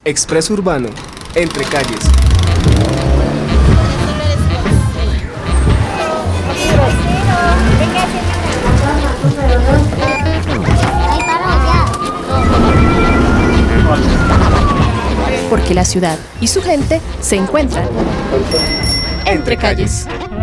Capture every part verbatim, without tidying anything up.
Expreso Urbano, Entre Calles. Porque la ciudad y su gente se encuentran entre calles.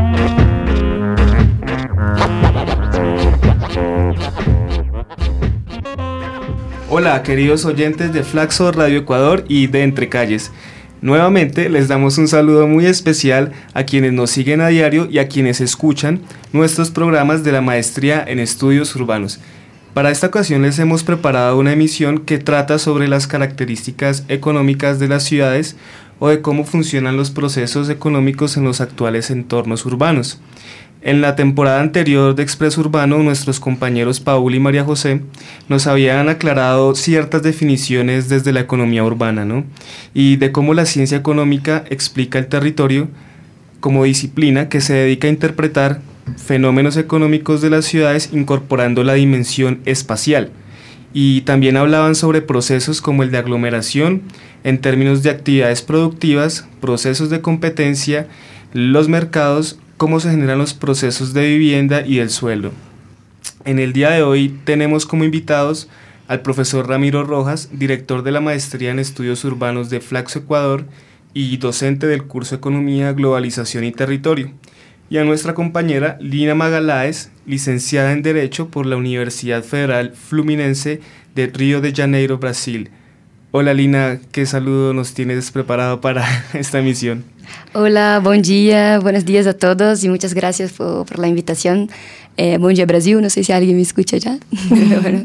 Hola, queridos oyentes de Flaxo Radio Ecuador y de Entre Calles. Nuevamente les damos un saludo muy especial a quienes nos siguen a diario y a quienes escuchan nuestros programas de la Maestría en Estudios Urbanos. Para esta ocasión les hemos preparado una emisión que trata sobre las características económicas de las ciudades o de cómo funcionan los procesos económicos en los actuales entornos urbanos. En la temporada anterior de Expreso Urbano, nuestros compañeros Paul y María José nos habían aclarado ciertas definiciones desde la economía urbana, ¿no? Y de cómo la ciencia económica explica el territorio como disciplina que se dedica a interpretar fenómenos económicos de las ciudades incorporando la dimensión espacial. Y también hablaban sobre procesos como el de aglomeración en términos de actividades productivas, procesos de competencia, los mercados, cómo se generan los procesos de vivienda y del suelo. En el día de hoy tenemos como invitados al profesor Ramiro Rojas, director de la Maestría en Estudios Urbanos de Flaxo Ecuador y docente del curso Economía, Globalización y Territorio, y a nuestra compañera Lina Magaláes, licenciada en Derecho por la Universidad Federal Fluminense de Río de Janeiro, Brasil. Hola Lina, ¿qué saludo nos tienes preparado para esta emisión? Hola, buen día, buenos días a todos y muchas gracias por, por la invitación. Eh, buen día Brasil, no sé si alguien me escucha ya. Bueno.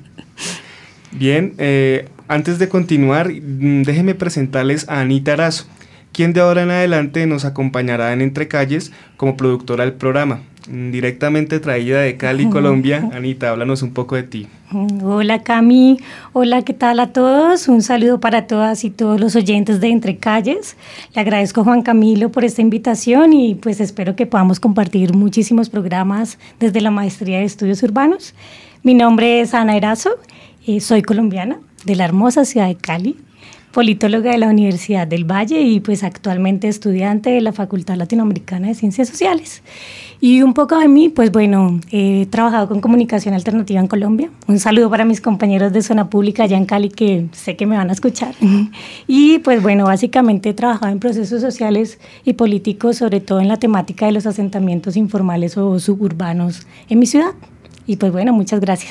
Bien, eh, antes de continuar, déjenme presentarles a Anita Arazo, quien de ahora en adelante nos acompañará en Entre Calles como productora del programa. Directamente traída de Cali, Colombia. Anita, háblanos un poco de ti. Hola Cami, hola, ¿qué tal a todos? Un saludo para todas y todos los oyentes de Entre Calles. Le agradezco a Juan Camilo por esta invitación y pues espero que podamos compartir muchísimos programas desde la Maestría de Estudios Urbanos. Mi nombre es Ana Erazo, eh, soy colombiana de la hermosa ciudad de Cali, politóloga de la Universidad del Valle y pues actualmente estudiante de la Facultad Latinoamericana de Ciencias Sociales. Y un poco de mí, pues bueno, he trabajado con comunicación alternativa en Colombia. Un saludo para mis compañeros de Zona Pública allá en Cali que sé que me van a escuchar. Y pues bueno, básicamente he trabajado en procesos sociales y políticos, sobre todo en la temática de los asentamientos informales o suburbanos en mi ciudad. Y pues bueno, muchas gracias.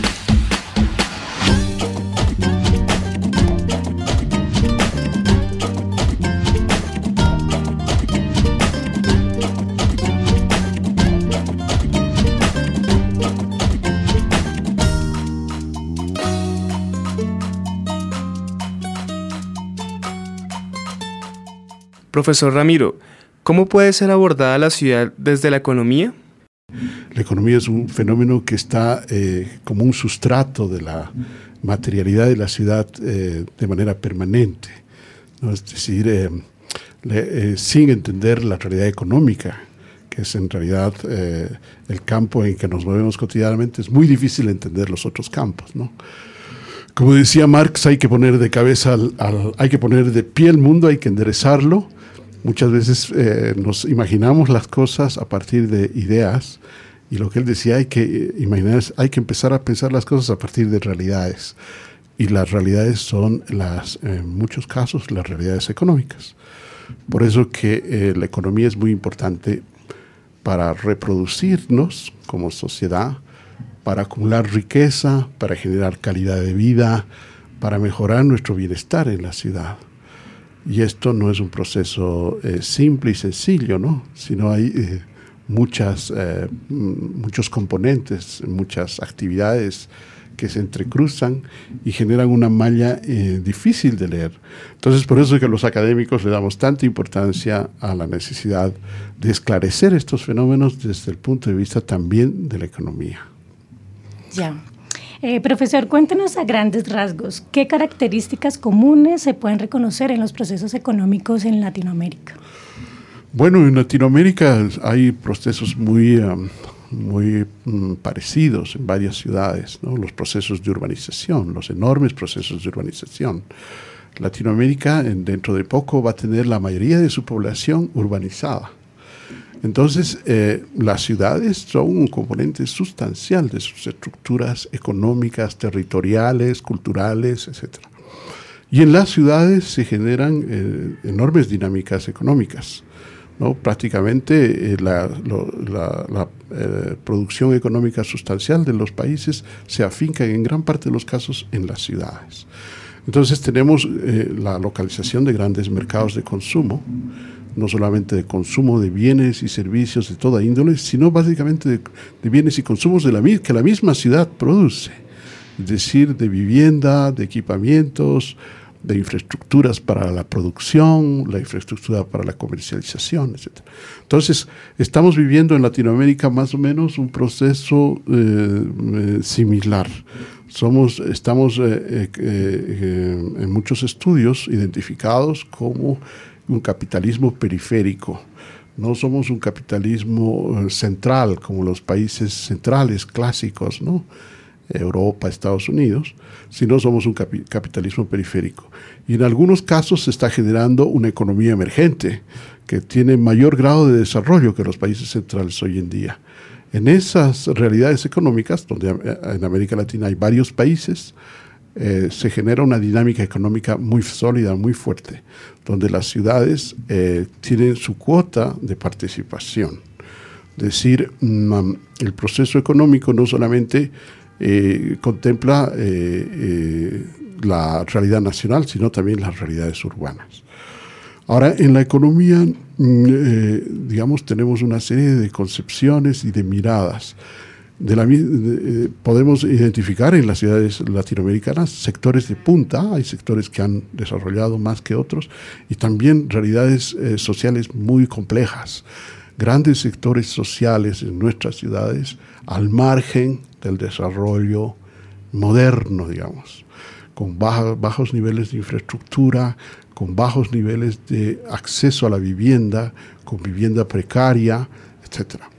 Profesor Ramiro, ¿cómo puede ser abordada la ciudad desde la economía? La economía es un fenómeno que está eh, como un sustrato de la materialidad de la ciudad eh, de manera permanente, ¿no? Es decir, eh, le, eh, sin entender la realidad económica, que es en realidad eh, el campo en que nos movemos cotidianamente, es muy difícil entender los otros campos, ¿no? Como decía Marx, hay que poner de cabeza, al, al, hay que poner de pie el mundo, hay que enderezarlo. Muchas veces eh, nos imaginamos las cosas a partir de ideas y lo que él decía, hay que imaginar, hay que empezar a pensar las cosas a partir de realidades. Y las realidades son, las, en muchos casos, las realidades económicas. Por eso que eh, la economía es muy importante para reproducirnos como sociedad, para acumular riqueza, para generar calidad de vida, para mejorar nuestro bienestar en la ciudad. Y esto no es un proceso eh, simple y sencillo, ¿no? Sino hay eh, muchas, eh, muchos componentes, muchas actividades que se entrecruzan y generan una malla eh, difícil de leer. Entonces, por eso es que los académicos le damos tanta importancia a la necesidad de esclarecer estos fenómenos desde el punto de vista también de la economía. Ya. Eh, profesor, cuéntenos a grandes rasgos, ¿qué características comunes se pueden reconocer en los procesos económicos en Latinoamérica? Bueno, en Latinoamérica hay procesos muy, um, muy um, parecidos en varias ciudades, ¿no? Los procesos de urbanización, los enormes procesos de urbanización, Latinoamérica en, dentro de poco va a tener la mayoría de su población urbanizada. Entonces, eh, las ciudades son un componente sustancial de sus estructuras económicas, territoriales, culturales, etcétera. Y en las ciudades se generan eh, enormes dinámicas económicas, ¿no? Prácticamente eh, la, lo, la, la eh, producción económica sustancial de los países se afinca en gran parte de los casos en las ciudades. Entonces tenemos eh, la localización de grandes mercados de consumo, no solamente de consumo de bienes y servicios de toda índole, sino básicamente de, de bienes y consumos de la, que la misma ciudad produce, es decir, de vivienda, de equipamientos, de infraestructuras para la producción, la infraestructura para la comercialización, etcétera. Entonces, estamos viviendo en Latinoamérica más o menos un proceso eh, eh, similar. Somos, estamos eh, eh, eh, en muchos estudios identificados como un capitalismo periférico. No somos un capitalismo eh, central como los países centrales clásicos, ¿no? Europa, Estados Unidos, sino somos un capi- capitalismo periférico. Y en algunos casos se está generando una economía emergente que tiene mayor grado de desarrollo que los países centrales hoy en día. En esas realidades económicas, donde en América Latina hay varios países, eh, se genera una dinámica económica muy sólida, muy fuerte, donde las ciudades eh, tienen su cuota de participación. Es decir, mm, el proceso económico no solamente Eh, contempla eh, eh, la realidad nacional, sino también las realidades urbanas. Ahora, en la economía, eh, digamos, tenemos una serie de concepciones y de miradas. De la, de, eh, podemos identificar en las ciudades latinoamericanas sectores de punta, hay sectores que han desarrollado más que otros, y también realidades eh, sociales muy complejas. Grandes sectores sociales en nuestras ciudades al margen del desarrollo moderno, digamos, con baja, bajos niveles de infraestructura, con bajos niveles de acceso a la vivienda, con vivienda precaria, etcétera.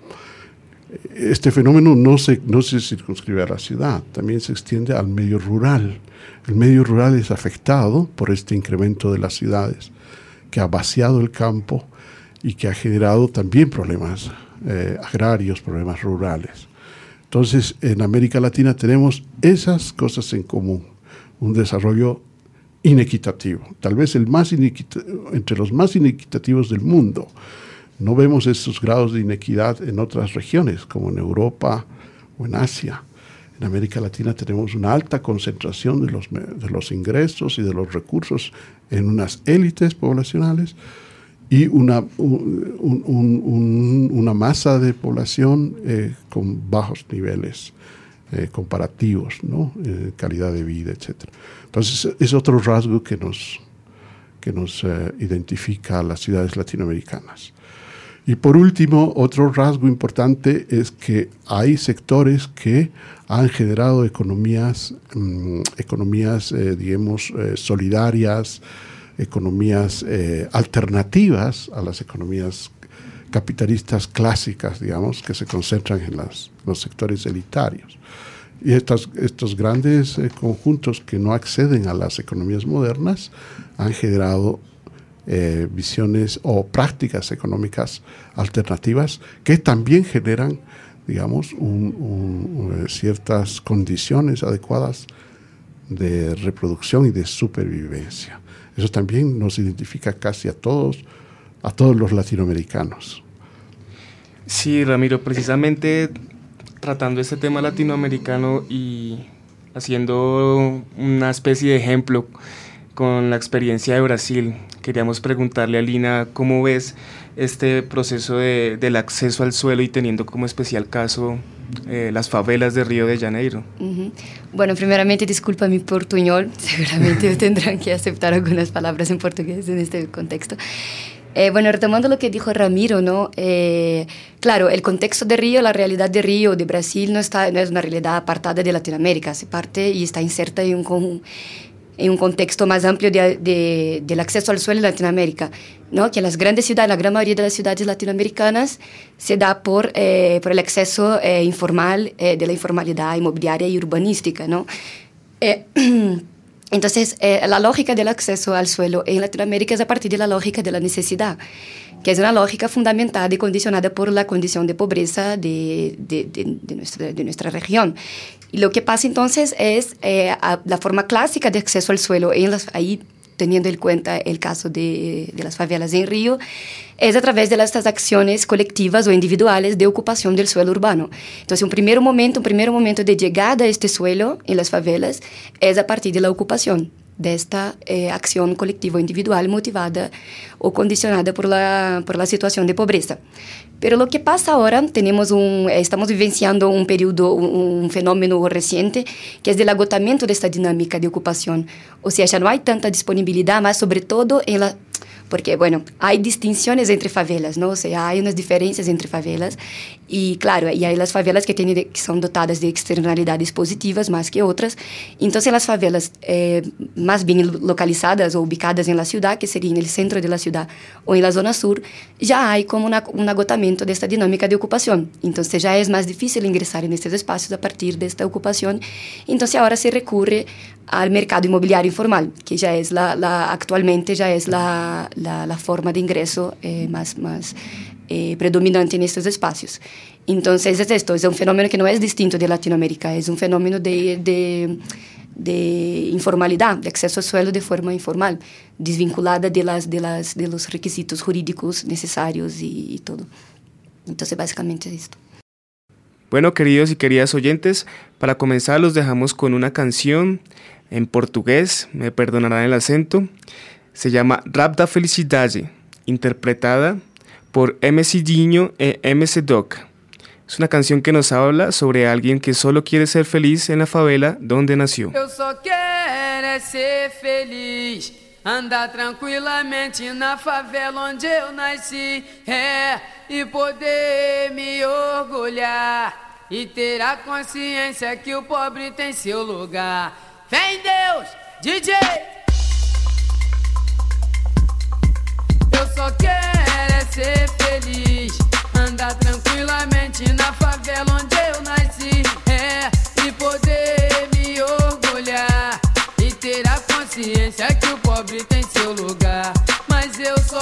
Este fenómeno no se, no se circunscribe a la ciudad, también se extiende al medio rural. El medio rural es afectado por este incremento de las ciudades, que ha vaciado el campo y que ha generado también problemas eh, agrarios, problemas rurales. Entonces, en América Latina tenemos esas cosas en común, un desarrollo inequitativo, tal vez el más inequita- entre los más inequitativos del mundo. No vemos esos grados de inequidad en otras regiones, como en Europa o en Asia. En América Latina tenemos una alta concentración de los, de los ingresos y de los recursos en unas élites poblacionales, y una, un, un, un, una masa de población eh, con bajos niveles eh, comparativos, ¿no? Eh, calidad de vida, etcétera. Entonces, es otro rasgo que nos, que nos eh, identifica a las ciudades latinoamericanas. Y por último, otro rasgo importante es que hay sectores que han generado economías, mmm, economías eh, digamos, eh, solidarias, economías eh, alternativas a las economías capitalistas clásicas, digamos, que se concentran en las, los sectores elitarios. Y estas, estos grandes eh, conjuntos que no acceden a las economías modernas han generado eh, visiones o prácticas económicas alternativas que también generan, digamos, un, un, un, ciertas condiciones adecuadas de reproducción y de supervivencia. Eso también nos identifica casi a todos, a todos los latinoamericanos. Sí, Ramiro, precisamente tratando este tema latinoamericano y haciendo una especie de ejemplo con la experiencia de Brasil, queríamos preguntarle a Lina cómo ves este proceso de, del acceso al suelo y teniendo como especial caso eh, las favelas de Río de Janeiro. Uh-huh. Bueno, primeramente disculpa mi portuñol, seguramente tendrán que aceptar algunas palabras en portugués en este contexto. Eh, bueno, retomando lo que dijo Ramiro, ¿no? Eh, claro, el contexto de Río, la realidad de Río, de Brasil, no, está, no es una realidad apartada de Latinoamérica, se parte y está inserta en un, en un contexto más amplio de, de, del acceso al suelo en Latinoamérica, ¿no? Que en las grandes ciudades, la gran mayoría de las ciudades latinoamericanas, se da por, eh, por el acceso eh, informal, eh, de la informalidad inmobiliaria y urbanística, ¿no? Eh, Entonces, eh, la lógica del acceso al suelo en Latinoamérica es a partir de la lógica de la necesidad, que es una lógica fundamentada y condicionada por la condición de pobreza de, de, de, de, nuestra, de nuestra región. Y lo que pasa entonces es eh, a, la forma clásica de acceso al suelo, en las, ahí teniendo en cuenta el caso de, de las favelas en Río, es a través de estas acciones colectivas o individuales de ocupación del suelo urbano. Entonces, un primer momento, un primer momento de llegada a este suelo en las favelas es a partir de la ocupación, de esta eh, acción colectiva individual motivada o condicionada por la, por la situación de pobreza. Pero lo que pasa ahora, tenemos un, estamos vivenciando un periodo, un, un fenómeno reciente, que es el agotamiento de esta dinámica de ocupación. O sea, ya no hay tanta disponibilidad, más sobre todo en la... Porque, bueno, hay distinciones entre favelas, ¿no? O sea, hay unas diferencias entre favelas y, claro, y hay las favelas que, tienen de, que son dotadas de externalidades positivas más que otras. Entonces, las favelas eh, más bien localizadas o ubicadas en la ciudad, que sería en el centro de la ciudad o en la zona sur, ya hay como una, un agotamiento de esta dinámica de ocupación. Entonces, ya es más difícil ingresar en estos espacios a partir de esta ocupación. Entonces, ahora se recurre al mercado inmobiliario informal, que ya es la, la actualmente ya es la, la, la forma de ingreso eh, más, más eh, predominante en estos espacios. Entonces, es esto, es un fenómeno que no es distinto de Latinoamérica, es un fenómeno de, de, de informalidad, de acceso al suelo de forma informal, desvinculada de, las, de, las, de los requisitos jurídicos necesarios y, y todo. Entonces, básicamente es esto. Bueno, queridos y queridas oyentes, para comenzar los dejamos con una canción en portugués, me perdonarán el acento, se llama Rap da Felicidade, interpretada por M C Dinho e M C Doc. Es una canción que nos habla sobre alguien que solo quiere ser feliz en la favela donde nació. Eu só quero é ser feliz, andar tranquilamente na favela onde eu nasci, é, e poder me orgulhar e ter a consciência que o pobre tem seu lugar. Vem Deus, D J! Eu só quero é ser feliz, andar tranquilamente na favela onde eu nasci, é, e poder me orgulhar e ter a consciência que o pobre tem seu lugar. Mas eu só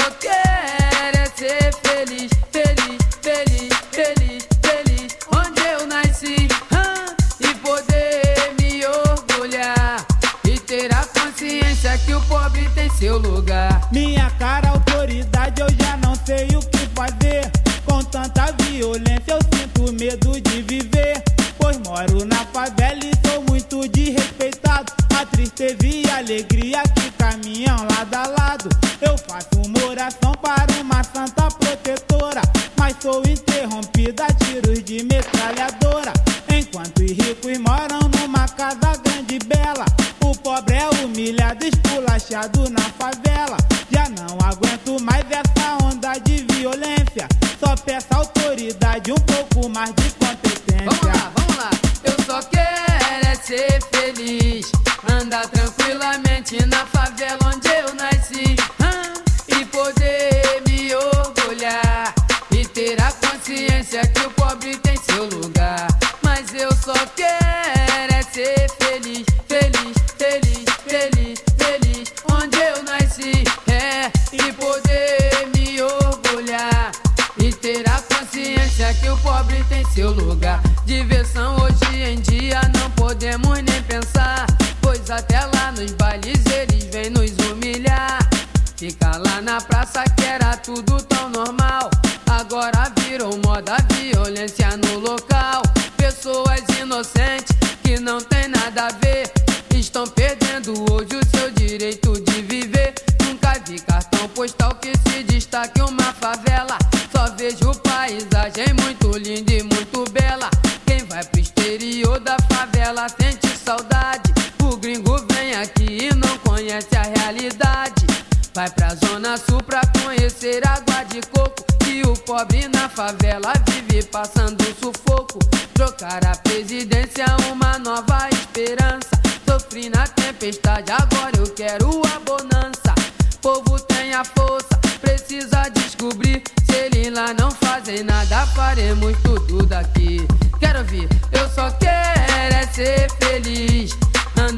quero é ser feliz, feliz, feliz, feliz, feliz, onde eu nasci, ah, e poder me orgulhar e ter a consciência que o pobre tem seu lugar. Minha cara, autoridade, eu já não sei o que fazer. Com tanta violência eu sinto medo de viver, pois moro na favela e sou muito desrespeitado. A tristeza e a alegria que caminham lado a lado. Eu faço uma oração para uma santa protetora, mas sou interrompida a tiros de metralhadora. Enquanto os ricos moram numa casa grande e bela, o pobre é humilhado, esculachado na favela. Já não aguento mais essa onda de violência, só peço autoridade, um pouco mais de competência. Vamos lá, vamos lá. Eu só quero é ser feliz, andar tranquilamente na favela onde eu nasci, ah, e poder me orgulhar e ter a consciência que o pobre tem seu lugar. Mas eu só quero é ser feliz, feliz, feliz, feliz, feliz, onde eu nasci, é, e poder me orgulhar e ter a consciência que o pobre tem seu lugar. Diversão hoje em dia não podemos nem pensar, pois até lá nos bailes eles vêm nos humilhar. Fica lá na praça que era tudo tão normal, agora virou moda violência no local. Pessoas inocentes que não tem nada a ver estão perdendo hoje o seu direito de viver. Nunca vi cartão postal que se destaque uma favela, só vejo paisagem muito linda e muito bela. Quem vai pro exterior da favela sente saudade, o gringo vem aqui e não conhece a realidade. Vai pra zona sul pra conhecer água de coco, e o pobre na favela vive passando sufoco. Trocar a presidência, uma nova esperança. Sofri na tempestade, agora eu quero a bonança. Povo tem a força, precisa descobrir. Se eles lá não fazem nada, faremos tudo daqui. Quero ouvir, eu só quero é ser feliz, andar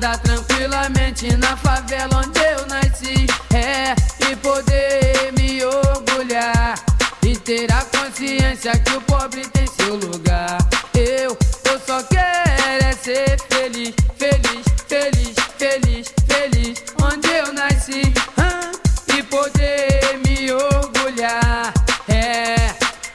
andar tranquilamente na favela onde eu nasci, é, e poder me orgulhar e ter a consciência que o pobre tem seu lugar. Eu, eu só quero é ser feliz, feliz, feliz, feliz, feliz onde eu nasci, ah, e poder me orgulhar, é,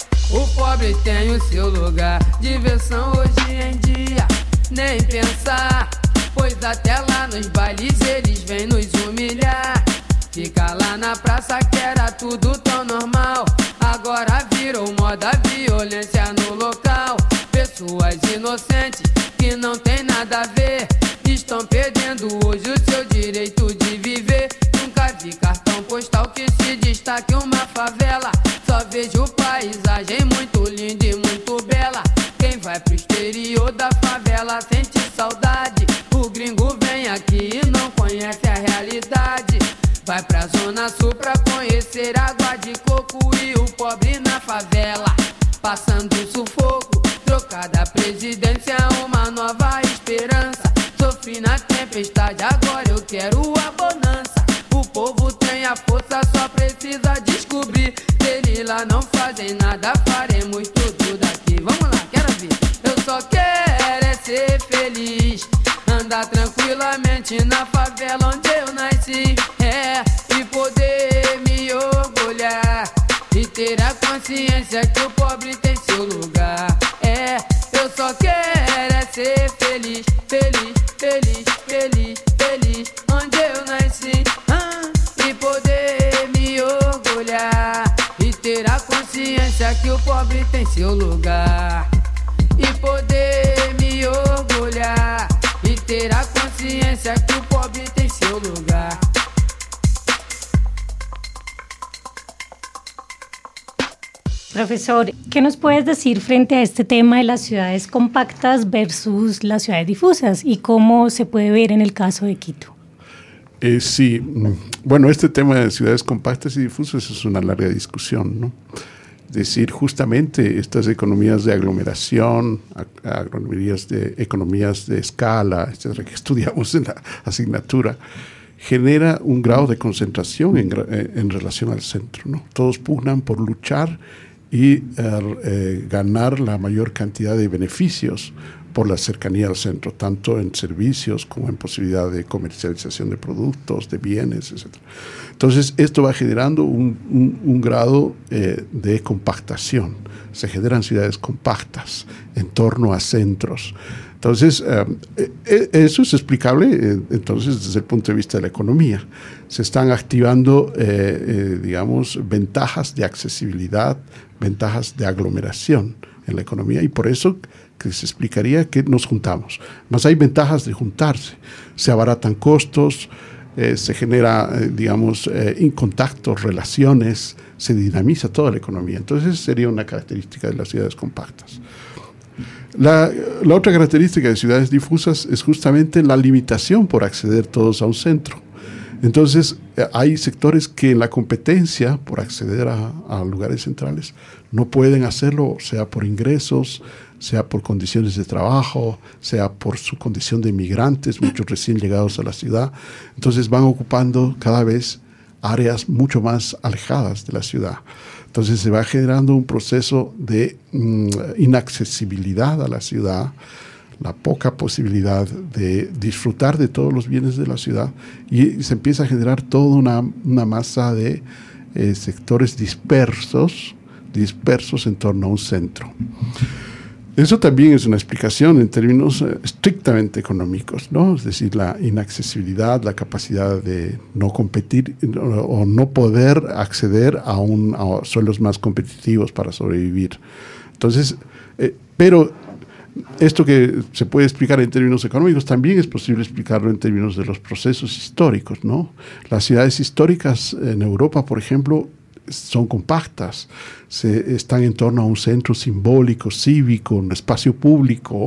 o pobre tem o seu lugar. Diversão hoje em dia, nem pensar, pois até lá nos bailes eles vêm nos humilhar. Fica lá na praça que era tudo tão normal, agora virou moda violência no local. Pessoas inocentes que não tem nada a ver estão perdendo hoje o seu direito de viver. Nunca vi cartão postal que se destaque uma favela, só vejo paisagem muito linda e muito bela. Quem vai pro exterior da favela sente saudade, o gringo vem aqui e não conhece a realidade. Vai pra zona sul pra conhecer água de coco e o pobre na favela passando sufoco. Trocada a presidência, uma nova esperança. Sofri na tempestade, agora eu quero a bonança. O povo tem a força, só precisa descobrir. Eles lá não fazem nada, faremos tudo daqui. Vamos lá, quero ver. Eu só quero é ser feliz, andar tranquilamente na favela onde eu nasci, é, e poder me orgulhar e ter a consciência que o pobre tem seu lugar, é, eu só quero é ser feliz, feliz, feliz, feliz, feliz onde eu nasci, ah, e poder me orgulhar e ter a consciência que o pobre tem seu lugar, e poder me orgulhar e ter a consciência que o pobre tem seu lugar. Profesor, ¿qué nos puedes decir frente a este tema de las ciudades compactas versus las ciudades difusas y cómo se puede ver en el caso de Quito? Eh, sí, bueno, este tema de ciudades compactas y difusas es una larga discusión, ¿no? Es decir, justamente estas economías de aglomeración, economías de, economías de escala, etcétera, que estudiamos en la asignatura, genera un grado de concentración en, en relación al centro, ¿no? Todos pugnan por luchar y eh, eh, ganar la mayor cantidad de beneficios por la cercanía al centro, tanto en servicios como en posibilidad de comercialización de productos, de bienes, etcétera. Entonces, esto va generando un, un, un grado eh, de compactación. Se generan ciudades compactas en torno a centros. Entonces, eh, eh, eso es explicable eh, entonces desde el punto de vista de la economía. Se están activando, eh, eh, digamos, ventajas de accesibilidad, ventajas de aglomeración en la economía, y por eso que se explicaría que nos juntamos. Más hay ventajas de juntarse. Se abaratan costos, eh, se genera, eh, digamos, eh, en contactos, relaciones, se dinamiza toda la economía. Entonces, sería una característica de las ciudades compactas. La, la otra característica de ciudades difusas es justamente la limitación por acceder todos a un centro. Entonces, hay sectores que en la competencia por acceder a, a lugares centrales no pueden hacerlo, sea por ingresos, sea por condiciones de trabajo, sea por su condición de inmigrantes, muchos recién llegados a la ciudad. Entonces, van ocupando cada vez áreas mucho más alejadas de la ciudad. Entonces, se va generando un proceso de mm, inaccesibilidad a la ciudad, la poca posibilidad de disfrutar de todos los bienes de la ciudad, y se empieza a generar toda una, una masa de eh, sectores dispersos, dispersos en torno a un centro. Eso también es una explicación en términos eh, estrictamente económicos, ¿no? Es decir, la inaccesibilidad, la capacidad de no competir o, o no poder acceder a, un, a suelos más competitivos para sobrevivir. Entonces, eh, pero esto que se puede explicar en términos económicos también es posible explicarlo en términos de los procesos históricos, ¿no? Las ciudades históricas en Europa, por ejemplo, son compactas, se, están en torno a un centro simbólico, cívico, un espacio público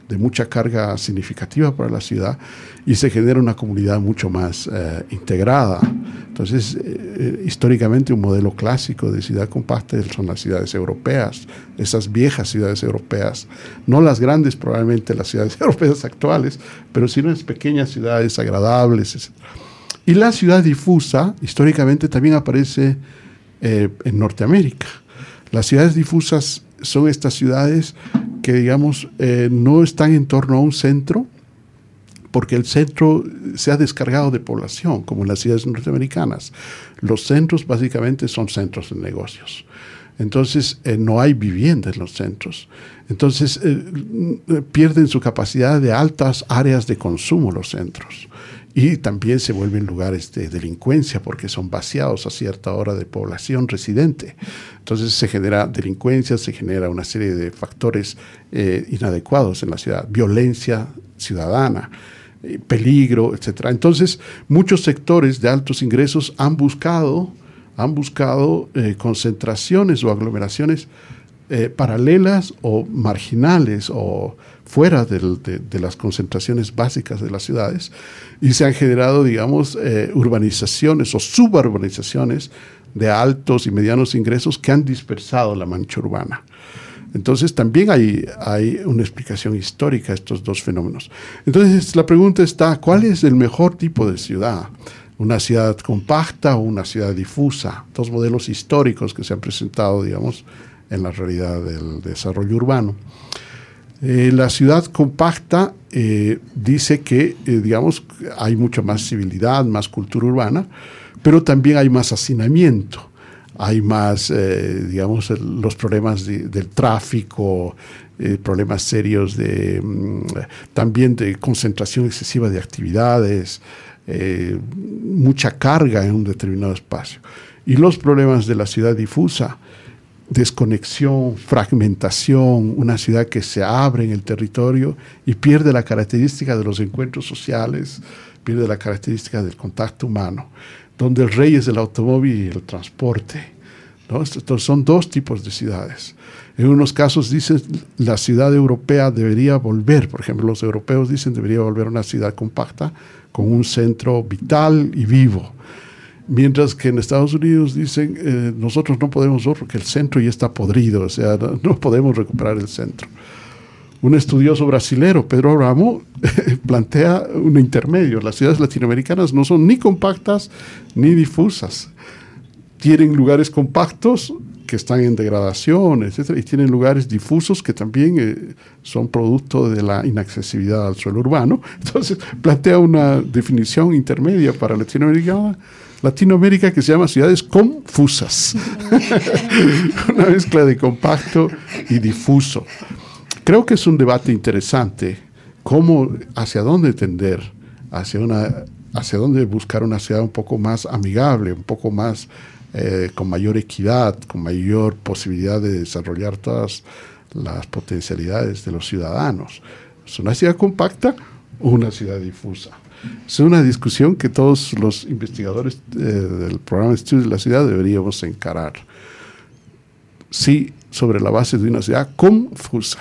de mucha carga significativa para la ciudad y se genera una comunidad mucho más eh, integrada. Entonces, eh, históricamente un modelo clásico de ciudad compacta son las ciudades europeas, esas viejas ciudades europeas, no las grandes probablemente las ciudades europeas actuales, pero sí unas pequeñas ciudades agradables, etcétera. Y la ciudad difusa, históricamente también aparece eh, en Norteamérica. Las ciudades difusas son estas ciudades que, digamos, eh, no están en torno a un centro, porque el centro se ha descargado de población, como en las ciudades norteamericanas. Los centros básicamente son centros de negocios. Entonces, eh, no hay vivienda en los centros. Entonces, eh, pierden su capacidad de altas áreas de consumo los centros. Y también se vuelven lugares de delincuencia porque son vaciados a cierta hora de población residente. Entonces se genera delincuencia, se genera una serie de factores eh, inadecuados en la ciudad, violencia ciudadana, eh, peligro, etcétera. Entonces muchos sectores de altos ingresos han buscado, han buscado eh, concentraciones o aglomeraciones eh, paralelas o marginales o fuera del, de, de las concentraciones básicas de las ciudades, y se han generado, digamos, eh, urbanizaciones o suburbanizaciones de altos y medianos ingresos que han dispersado la mancha urbana. Entonces también hay, hay una explicación histórica a estos dos fenómenos. Entonces la pregunta está, ¿cuál es el mejor tipo de ciudad? ¿Una ciudad compacta o una ciudad difusa? Dos modelos históricos que se han presentado, digamos, en la realidad del desarrollo urbano. Eh, la ciudad compacta eh, dice que, eh, digamos, hay mucha más civilidad, más cultura urbana, pero también hay más hacinamiento, hay más, eh, digamos, el, los problemas de, del tráfico, eh, problemas serios de, mm, también de concentración excesiva de actividades, eh, mucha carga en un determinado espacio. Y los problemas de la ciudad difusa, desconexión, fragmentación, una ciudad que se abre en el territorio y pierde la característica de los encuentros sociales, pierde la característica del contacto humano, donde el rey es el automóvil y el transporte, ¿no? Entonces son dos tipos de ciudades. En unos casos dicen la ciudad europea debería volver, por ejemplo, los europeos dicen debería volver a una ciudad compacta con un centro vital y vivo. Mientras que en Estados Unidos dicen, eh, nosotros no podemos porque el centro ya está podrido, o sea, no, no podemos recuperar el centro. Un estudioso brasilero, Pedro Abramo, plantea un intermedio. Las ciudades latinoamericanas no son ni compactas ni difusas. Tienen lugares compactos que están en degradación, etcétera, y tienen lugares difusos que también eh, son producto de la inaccesibilidad al suelo urbano. Entonces, plantea una definición intermedia para Latinoamérica, Latinoamérica que se llama ciudades confusas. Una mezcla de compacto y difuso. Creo que es un debate interesante, cómo, hacia dónde tender, hacia, una, hacia dónde buscar una ciudad un poco más amigable, un poco más eh, con mayor equidad, con mayor posibilidad de desarrollar todas las potencialidades de los ciudadanos. ¿Es una ciudad compacta o una ciudad difusa? Es una discusión que todos los investigadores eh, del programa de estudios de la ciudad deberíamos encarar. Sí, sobre la base de una ciudad confusa.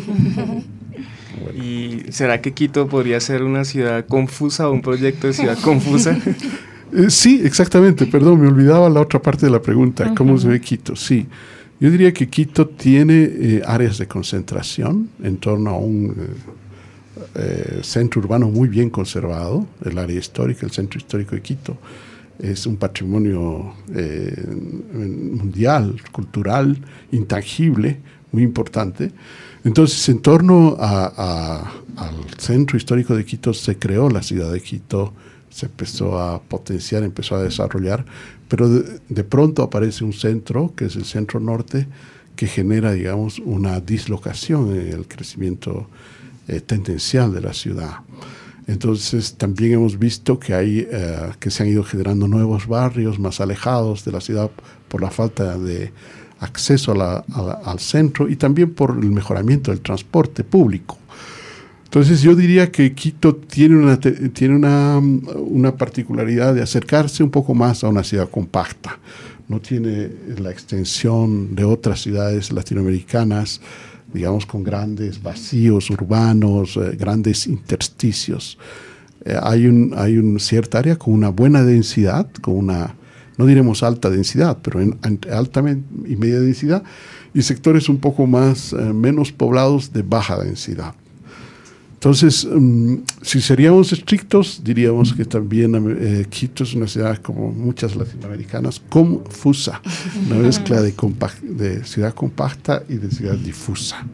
Bueno. ¿Y será que Quito podría ser una ciudad confusa o un proyecto de ciudad confusa? eh, sí, exactamente. Perdón, me olvidaba la otra parte de la pregunta. Uh-huh. ¿Cómo se ve Quito? Sí. Yo diría que Quito tiene eh, áreas de concentración en torno a un eh, eh, centro urbano muy bien conservado, el área histórica, el centro histórico de Quito. Es un patrimonio eh, mundial, cultural, intangible, muy importante. Entonces, en torno a, a, al centro histórico de Quito se creó la ciudad de Quito, se empezó a potenciar, empezó a desarrollar, pero de, de pronto aparece un centro, que es el centro norte, que genera, digamos, una dislocación en el crecimiento eh, tendencial de la ciudad. Entonces también hemos visto que, hay, eh, que se han ido generando nuevos barrios más alejados de la ciudad por la falta de acceso a la, a la, al centro y también por el mejoramiento del transporte público. Entonces yo diría que Quito tiene una, tiene una, una particularidad de acercarse un poco más a una ciudad compacta. No tiene la extensión de otras ciudades latinoamericanas digamos, con grandes vacíos urbanos, eh, grandes intersticios. Eh, hay un, hay un cierta área con una buena densidad, con una, no diremos alta densidad, pero en, en alta y media densidad, y sectores un poco más, eh, menos poblados de baja densidad. Entonces, um, si seríamos estrictos, diríamos que también eh, Quito es una ciudad, como muchas latinoamericanas, confusa, una mezcla de, compact, de ciudad compacta y de ciudad difusa.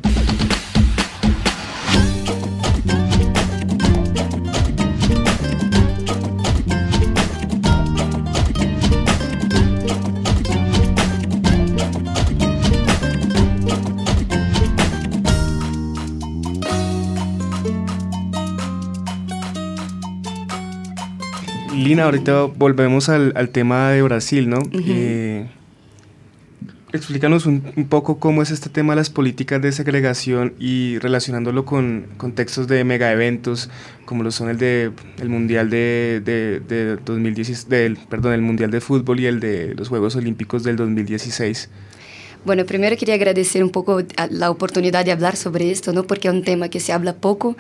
Lina, ahorita volvemos al, al tema de Brasil, ¿no? Uh-huh. Eh, explícanos un, un poco cómo es este tema de las políticas de segregación y relacionándolo con contextos de megaeventos, como lo son el de el Mundial de, de, de dos mil dieciséis, del, perdón, el Mundial de Fútbol y el de los Juegos Olímpicos del dos mil dieciséis. Bueno, primero quería agradecer un poco la oportunidad de hablar sobre esto, ¿no? Porque es un tema que se habla poco.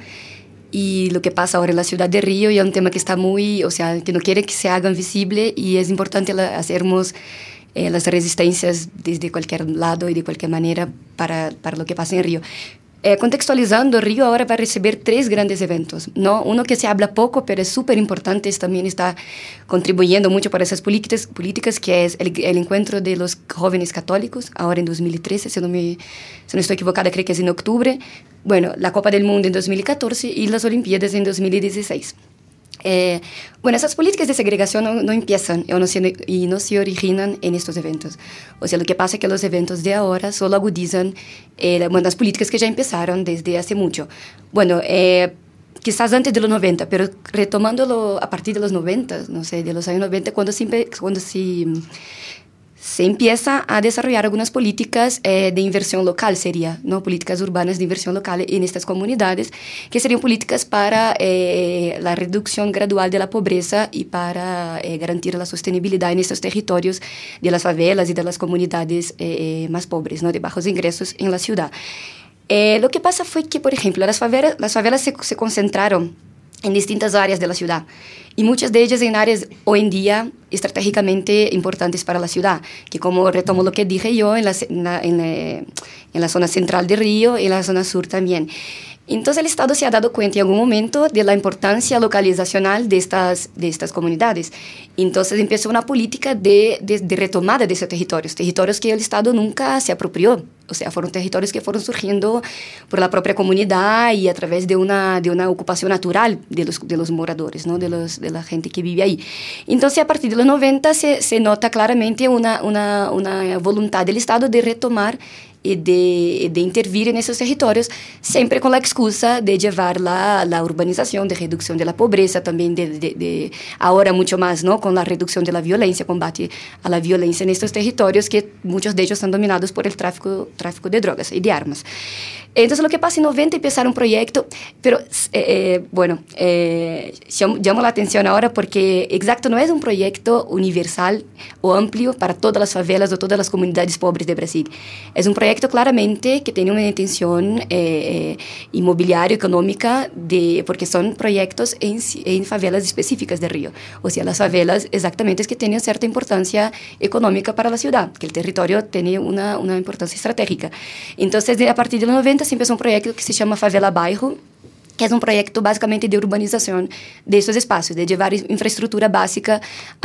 Y lo que pasa ahora en la ciudad de Río y es un tema que está muy, o sea, que no quiere que se hagan visible y es importante la, hacernos eh, las resistencias desde cualquier lado y de cualquier manera para, para lo que pasa en Río. Eh, contextualizando, Río ahora va a recibir tres grandes eventos, ¿no? Uno que se habla poco, pero es súper importante, es, también está contribuyendo mucho para esas políticas, políticas que es el, el encuentro de los jóvenes católicos, ahora en dos mil trece, si no, me, si no estoy equivocada, creo que es en octubre. Bueno, la Copa del Mundo en dos mil catorce y las Olimpiadas en dos mil dieciséis. Eh, bueno, esas políticas de segregación no, no empiezan no se, y no se originan en estos eventos. O sea, lo que pasa es que los eventos de ahora solo agudizan eh, bueno, las políticas que ya empezaron desde hace mucho. Bueno, eh, quizás antes de los noventa, pero retomándolo a partir de los noventa, no sé, de los años noventa, cuando se... Cuando se se empieza a desarrollar algunas políticas eh, de inversión local, sería, ¿no? Políticas urbanas de inversión local en estas comunidades, que serían políticas para eh, la reducción gradual de la pobreza y para eh, garantir la sostenibilidad en estos territorios de las favelas y de las comunidades eh, más pobres, ¿no? De bajos ingresos en la ciudad. Eh, lo que pasa fue que, por ejemplo, las favelas, las favelas se, se concentraron en distintas áreas de la ciudad y muchas de ellas en áreas hoy en día estratégicamente importantes para la ciudad, que como retomo lo que dije yo, en la, en la, en la, en la zona central de Río y en la zona sur también. Entonces el Estado se ha dado cuenta en algún momento de la importancia localizacional de estas, de estas comunidades. Entonces empezó una política de, de, de retomada de esos territorios, territorios que el Estado nunca se apropió. O sea, fueron territorios que fueron surgiendo por la propia comunidad y a través de una, de una ocupación natural de los, de los moradores, ¿no? de, los, de la gente que vive ahí. Entonces, a partir de los noventa se, se nota claramente una, una, una voluntad del Estado de retomar y de, de intervir en esos territorios, siempre con la excusa de llevar la, la urbanización, de reducción de la pobreza, también de, de, de ahora mucho más, ¿no? Con la reducción de la violencia, combate a la violencia en estos territorios que muchos de ellos están dominados por el tráfico, tráfico de drogas y de armas. Entonces, lo que pasa en noventa, empezar un proyecto, pero, eh, bueno, eh, llamo la atención ahora porque exacto no es un proyecto universal o amplio para todas las favelas o todas las comunidades pobres de Brasil. Es un proyecto claramente que tiene una intención eh, inmobiliaria, económica, de, porque son proyectos en, en favelas específicas de Río. O sea, las favelas exactamente es que tienen cierta importancia económica para la ciudad, que el territorio tiene una, una importancia estratégica. Entonces, a partir de los noventa, se empezó un proyecto que se llama Favela Bairro, que es un proyecto básicamente de urbanización de estos espacios, de llevar infraestructura básica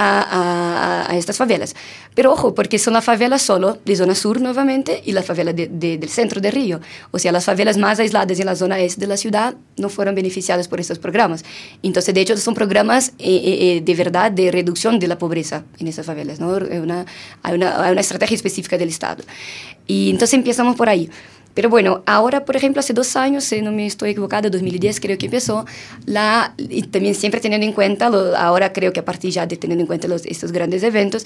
a, a, a estas favelas. Pero ojo, porque son las favelas solo de zona sur nuevamente y la favela de, de, del centro de Río. O sea, las favelas más aisladas en la zona este de la ciudad no fueron beneficiadas por estos programas. Entonces, de hecho, son programas eh, eh, de verdad de reducción de la pobreza en esas favelas, ¿no? Hay una, hay una, hay una estrategia específica del Estado. Y entonces empezamos por ahí. Pero bueno, ahora, por ejemplo, hace dos años, si no me estoy equivocada, dos mil diez creo que empezó, la, y también siempre teniendo en cuenta, lo, ahora creo que a partir ya de teniendo en cuenta los, estos grandes eventos,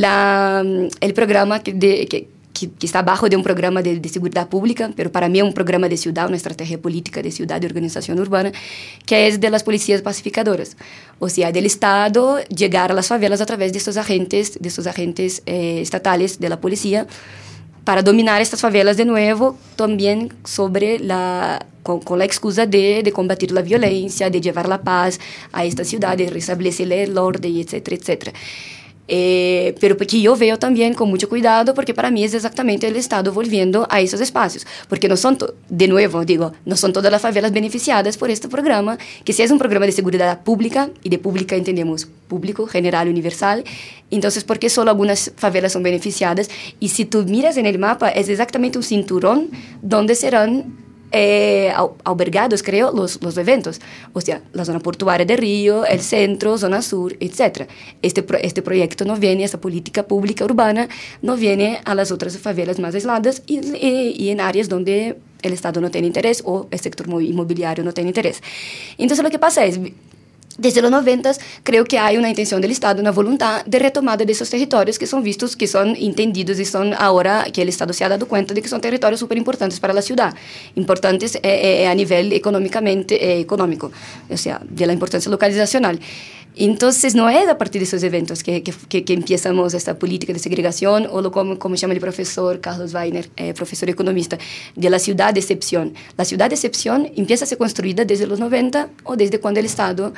la, el programa que, de, que, que, que está abajo de un programa de, de seguridad pública, pero para mí es un programa de ciudad, una estrategia política de ciudad, de organización urbana, que es de las policías pacificadoras. O sea, del Estado llegar a las favelas a través de estos agentes, de estos agentes eh, estatales de la policía, para dominar estas favelas de nuevo, también sobre la, con, con la excusa de, de combatir la violencia, de llevar la paz a esta ciudad, de restablecer el orden, etcétera, etcétera. Eh, pero que yo veo también con mucho cuidado, porque para mí es exactamente el Estado volviendo a esos espacios, porque no son, de nuevo digo, no son todas las favelas beneficiadas por este programa, que si es un programa de seguridad pública, y de pública entendemos público, general, universal, entonces ¿por qué solo algunas favelas son beneficiadas? Y si tú miras en el mapa, es exactamente un cinturón donde serán Eh, albergados, creo, los, los eventos. O sea, la zona portuaria de Río, el centro, zona sur, etcétera. Este, este proyecto no viene, esta política pública urbana no viene a las otras favelas más aisladas y, y, y en áreas donde el Estado no tiene interés o el sector inmobiliario no tiene interés. Entonces lo que pasa es, desde los noventas, creo que hay una intención del Estado, una voluntad de retomada de esos territorios que son vistos, que son entendidos y son ahora que el Estado se ha dado cuenta de que son territorios súper importantes para la ciudad, importantes eh, eh, a nivel económicamente, eh, económico, o sea, de la importancia localizacional. Entonces, no es a partir de esos eventos que, que, que, que empezamos esta política de segregación, o lo como, como llama el profesor Carlos Weiner, eh, profesor economista, de la ciudad de excepción. La ciudad de excepción empieza a ser construida desde los noventa o desde cuando el Estado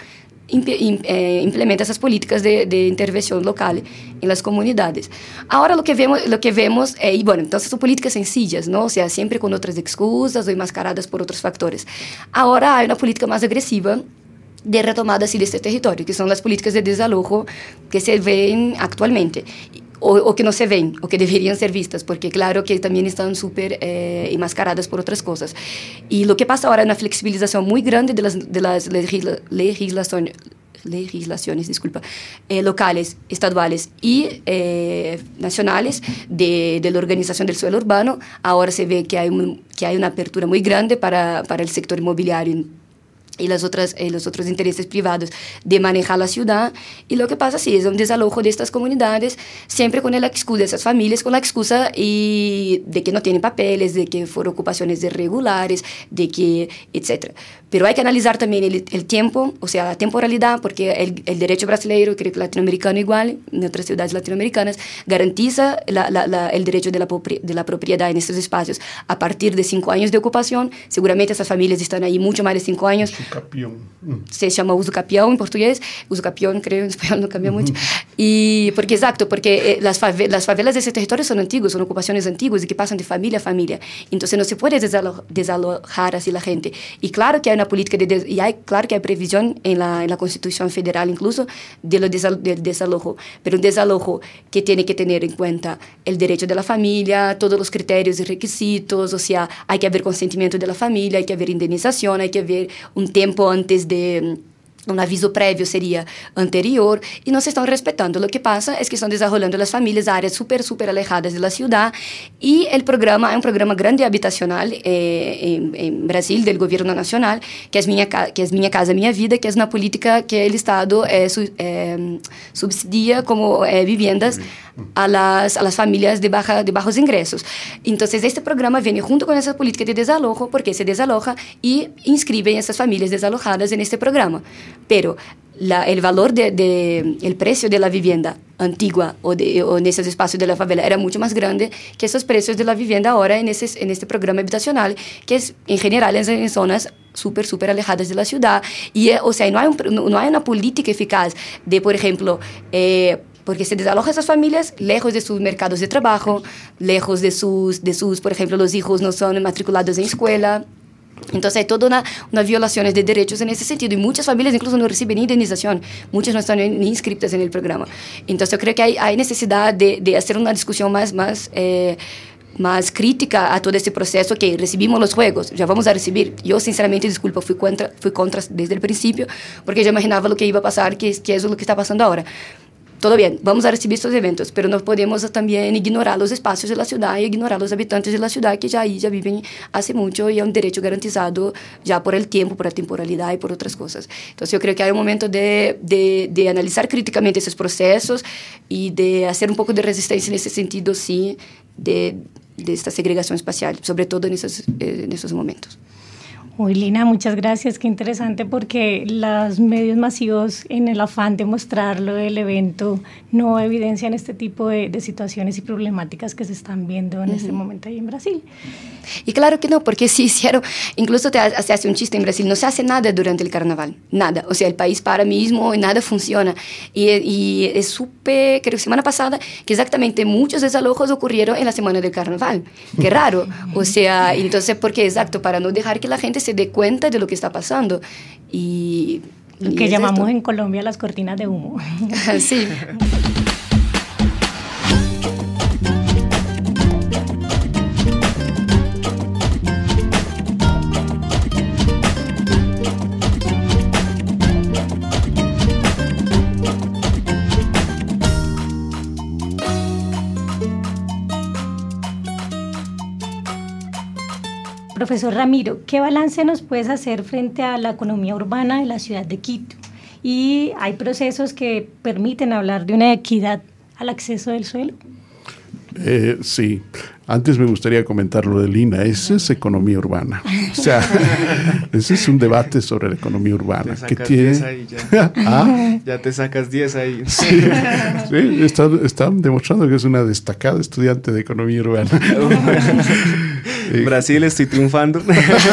implementa esas políticas de, de intervención local en las comunidades. Ahora lo que vemos, lo que vemos eh, y bueno, entonces son políticas sencillas, ¿no? O sea, siempre con otras excusas o enmascaradas por otros factores. Ahora hay una política más agresiva de retomada así de este territorio, que son las políticas de desalojo que se ven actualmente. O, o que no se ven, o que deberían ser vistas, porque claro que también están súper eh, enmascaradas por otras cosas. Y lo que pasa ahora es una flexibilización muy grande de las, de las legisla, legislaciones, legislaciones disculpa, eh, locales, estaduales y eh, nacionales de, de la organización del suelo urbano. Ahora se ve que hay, un, que hay una apertura muy grande para, para el sector inmobiliario y las otras, eh, los otros intereses privados de manejar la ciudad. Y lo que pasa sí, es un desalojo de estas comunidades, siempre con la excusa de esas familias, con la excusa y de que no tienen papeles, de que fueron ocupaciones irregulares, de que, etcétera. Pero hay que analizar también el, el tiempo, o sea, la temporalidad, porque el, el derecho brasileño, creo que latinoamericano igual, en otras ciudades latinoamericanas, garantiza la, la, la, el derecho de la, de la propiedad en estos espacios a partir de cinco años de ocupación. Seguramente esas familias están ahí mucho más de cinco años. Capión. Se llama uso capión en portugués, uso capión creo en español no cambia mucho. Y porque exacto, porque eh, las, fave las favelas de ese territorio son antiguas, son ocupaciones antiguas y que pasan de familia a familia. Entonces no se puede desalo desalojar así la gente. Y claro que hay una política de des y hay claro que hay previsión en la, en la Constitución Federal incluso de lo desal del desalojo, pero un desalojo que tiene que tener en cuenta el derecho de la familia, todos los criterios y requisitos, o sea, hay que haber consentimiento de la familia, hay que haber indemnización, hay que haber un tiempo antes de un aviso previo sería anterior, y no se están respetando. Lo que pasa es que están desarrollando las familias a áreas súper, súper alejadas de la ciudad, y el programa, hay un programa grande habitacional eh, en, en Brasil, del gobierno nacional, que es, Minha, que es Minha Casa Minha Vida, que es una política que el Estado eh, su, eh, subsidia como eh, viviendas a las, a las familias de, baja, de bajos ingresos. Entonces, este programa viene junto con esa política de desalojo, porque se desaloja y inscriben esas familias desalojadas en este programa. Pero la, el valor, de, de, el precio de la vivienda antigua o, de, o en esos espacios de la favela era mucho más grande que esos precios de la vivienda ahora en, ese, en este programa habitacional, que es en general en, en zonas súper, súper alejadas de la ciudad. Y, o sea, no hay, un, no, no hay una política eficaz de, por ejemplo, eh, porque se desaloja esas familias lejos de sus mercados de trabajo, lejos de sus, de sus, por ejemplo, los hijos no son matriculados en escuela. Entonces hay toda una, una violaciones de derechos en ese sentido, y muchas familias incluso no reciben ni indemnización, muchas no están ni inscritas en el programa. Entonces yo creo que hay, hay necesidad de, de hacer una discusión más, más, eh, más crítica a todo este proceso, que recibimos los juegos, ya vamos a recibir. Yo sinceramente, disculpa, fui contra, fui contra desde el principio, porque ya imaginaba lo que iba a pasar, que, que es lo que está pasando ahora. Todo bien, vamos a recibir estos eventos, pero no podemos también ignorar los espacios de la ciudad y ignorar los habitantes de la ciudad que ya ahí ya viven hace mucho, y es un derecho garantizado ya por el tiempo, por la temporalidad y por otras cosas. Entonces yo creo que hay un momento de, de, de analizar críticamente esos procesos y de hacer un poco de resistencia en ese sentido, sí, de, de esta segregación espacial, sobre todo en esos, en esos momentos. Uy, Lina, muchas gracias, qué interesante, porque los medios masivos, en el afán de mostrarlo del evento, no evidencian este tipo de, de situaciones y problemáticas que se están viendo en uh-huh. este momento ahí en Brasil. Y claro que no, porque si hicieron, incluso te, se hace un chiste en Brasil, no se hace nada durante el carnaval, nada, o sea, el país para mismo y nada funciona. Y, y es supe, creo que semana pasada, que exactamente muchos desalojos ocurrieron en la semana del carnaval. Qué raro, o sea, entonces, porque exacto, para no dejar que la gente se dé cuenta de lo que está pasando. Y, lo que llamamos esto en Colombia las cortinas de humo. Sí. Profesor Ramiro, ¿qué balance nos puedes hacer frente a la economía urbana de la ciudad de Quito? ¿Y hay procesos que permiten hablar de una equidad al acceso del suelo? Eh, sí, antes me gustaría comentar lo de Lina, esa es economía urbana. O sea, ese es un debate sobre la economía urbana. Te que sacas tiene... diez ahí ya. ¿Ah? Ya te sacas diez ahí. Sí, sí está, está demostrando que es una destacada estudiante de economía urbana. Brasil, estoy triunfando.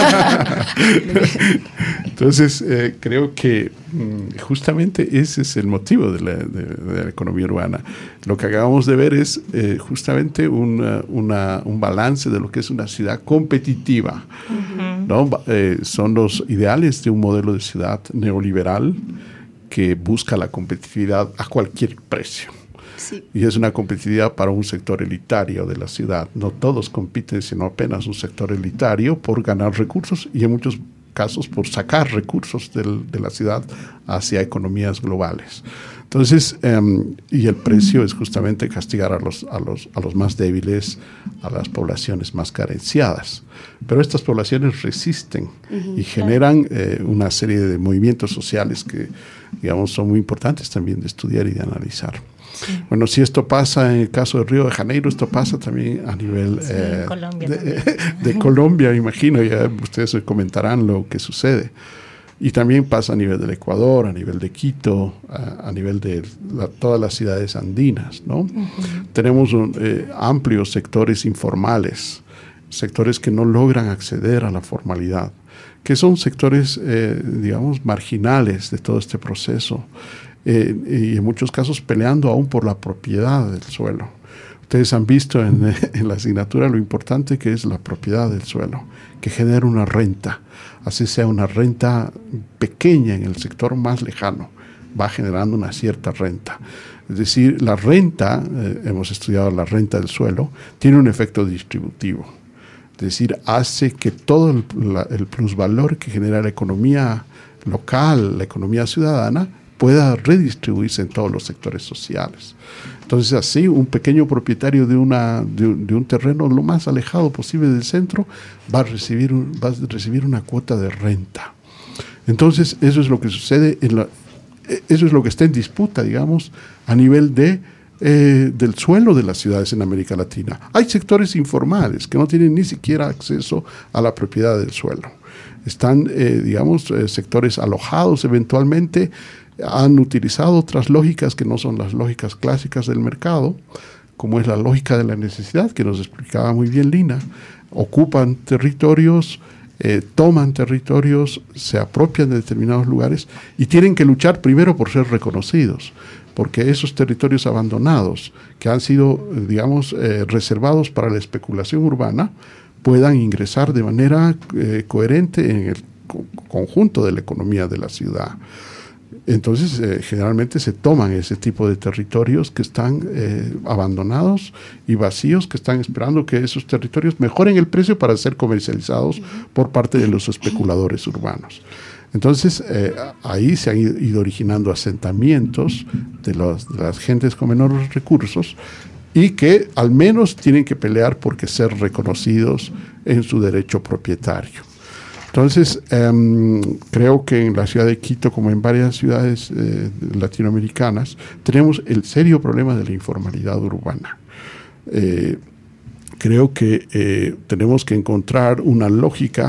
Entonces, eh, creo que mm, justamente ese es el motivo de la, de, de la economía urbana. Lo que acabamos de ver es eh, justamente una, una, un balance de lo que es una ciudad competitiva. Uh-huh. ¿No? Eh, son los ideales de un modelo de ciudad neoliberal que busca la competitividad a cualquier precio. Sí. Y es una competitividad para un sector elitario de la ciudad. No todos compiten, sino apenas un sector elitario por ganar recursos y en muchos casos por sacar recursos del, de la ciudad hacia economías globales. Entonces, um, y el precio es justamente castigar a los, a, los, a los más débiles, a las poblaciones más carenciadas. Pero estas poblaciones resisten uh-huh, y generan eh, una serie de movimientos sociales que, digamos, son muy importantes también de estudiar y de analizar. Sí. Bueno, si esto pasa en el caso de Río de Janeiro, esto pasa también a nivel sí, eh, Colombia de, de, de Colombia, me imagino, ya ustedes comentarán lo que sucede. Y también pasa a nivel del Ecuador, a nivel de Quito, a, a nivel de la, todas las ciudades andinas, ¿no? Uh-huh. Tenemos un, eh, amplios sectores informales, sectores que no logran acceder a la formalidad, que son sectores, eh, digamos, marginales de todo este proceso. Eh, y en muchos casos peleando aún por la propiedad del suelo. Ustedes han visto en, en la asignatura lo importante que es la propiedad del suelo, que genera una renta, así sea una renta pequeña en el sector más lejano, va generando una cierta renta. Es decir, la renta, eh, hemos estudiado la renta del suelo, tiene un efecto distributivo. Es decir, hace que todo el, la, el plusvalor que genera la economía local, la economía ciudadana, pueda redistribuirse en todos los sectores sociales. Entonces, así, un pequeño propietario de, una, de, de un terreno lo más alejado posible del centro va a, recibir un, va a recibir una cuota de renta. Entonces, eso es lo que sucede, en la, eso es lo que está en disputa, digamos, a nivel de, eh, del suelo de las ciudades en América Latina. Hay sectores informales que no tienen ni siquiera acceso a la propiedad del suelo. Están, eh, digamos, eh, sectores alojados eventualmente, han utilizado otras lógicas que no son las lógicas clásicas del mercado, como es la lógica de la necesidad, que nos explicaba muy bien Lina. Ocupan territorios, eh, toman territorios, se apropian de determinados lugares y tienen que luchar primero por ser reconocidos, porque esos territorios abandonados, que han sido, digamos, eh, reservados para la especulación urbana, puedan ingresar de manera eh, coherente en el co- conjunto de la economía de la ciudad. Entonces, eh, generalmente se toman ese tipo de territorios que están eh, abandonados y vacíos, que están esperando que esos territorios mejoren el precio para ser comercializados por parte de los especuladores urbanos. Entonces, eh, ahí se han ido originando asentamientos de, los, de las gentes con menores recursos y que al menos tienen que pelear por ser reconocidos en su derecho propietario. Entonces, um, creo que en la ciudad de Quito, como en varias ciudades eh, latinoamericanas, tenemos el serio problema de la informalidad urbana. Eh, creo que eh, tenemos que encontrar una lógica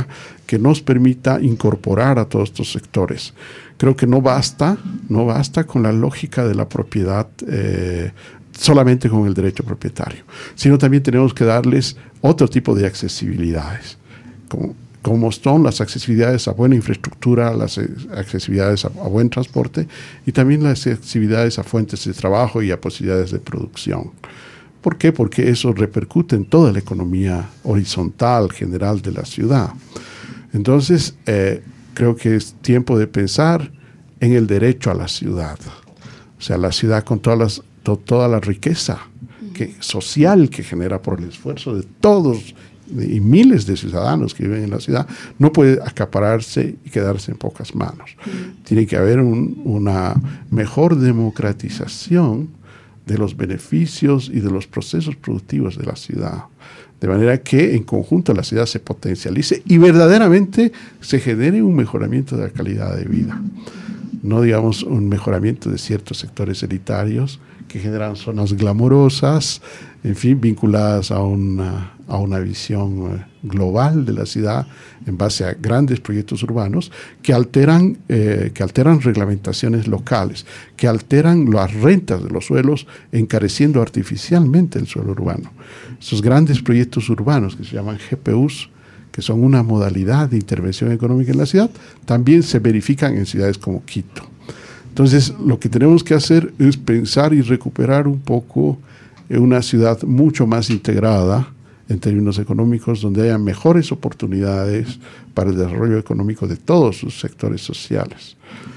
que nos permita incorporar a todos estos sectores. Creo que no basta, no basta con la lógica de la propiedad, eh, solamente con el derecho propietario, sino también tenemos que darles otro tipo de accesibilidades, como, como son las accesibilidades a buena infraestructura, las accesibilidades a, a buen transporte y también las accesibilidades a fuentes de trabajo y a posibilidades de producción. ¿Por qué? Porque eso repercute en toda la economía horizontal general de la ciudad. Entonces, eh, creo que es tiempo de pensar en el derecho a la ciudad. O sea, la ciudad con todas las, to, toda la riqueza que, social que genera por el esfuerzo de todos y miles de ciudadanos que viven en la ciudad, no puede acapararse y quedarse en pocas manos. Mm. Tiene que haber un, una mejor democratización de los beneficios y de los procesos productivos de la ciudad, de manera que en conjunto la ciudad se potencialice y verdaderamente se genere un mejoramiento de la calidad de vida. No digamos un mejoramiento de ciertos sectores elitarios que generan zonas glamorosas, en fin, vinculadas a una, a una visión global de la ciudad en base a grandes proyectos urbanos que alteran, eh, que alteran reglamentaciones locales, que alteran las rentas de los suelos, encareciendo artificialmente el suelo urbano. Esos grandes proyectos urbanos que se llaman G P Us, que son una modalidad de intervención económica en la ciudad, también se verifican en ciudades como Quito. Entonces, lo que tenemos que hacer es pensar y recuperar un poco una ciudad mucho más integrada en términos económicos, donde haya mejores oportunidades para el desarrollo económico de todos sus sectores sociales.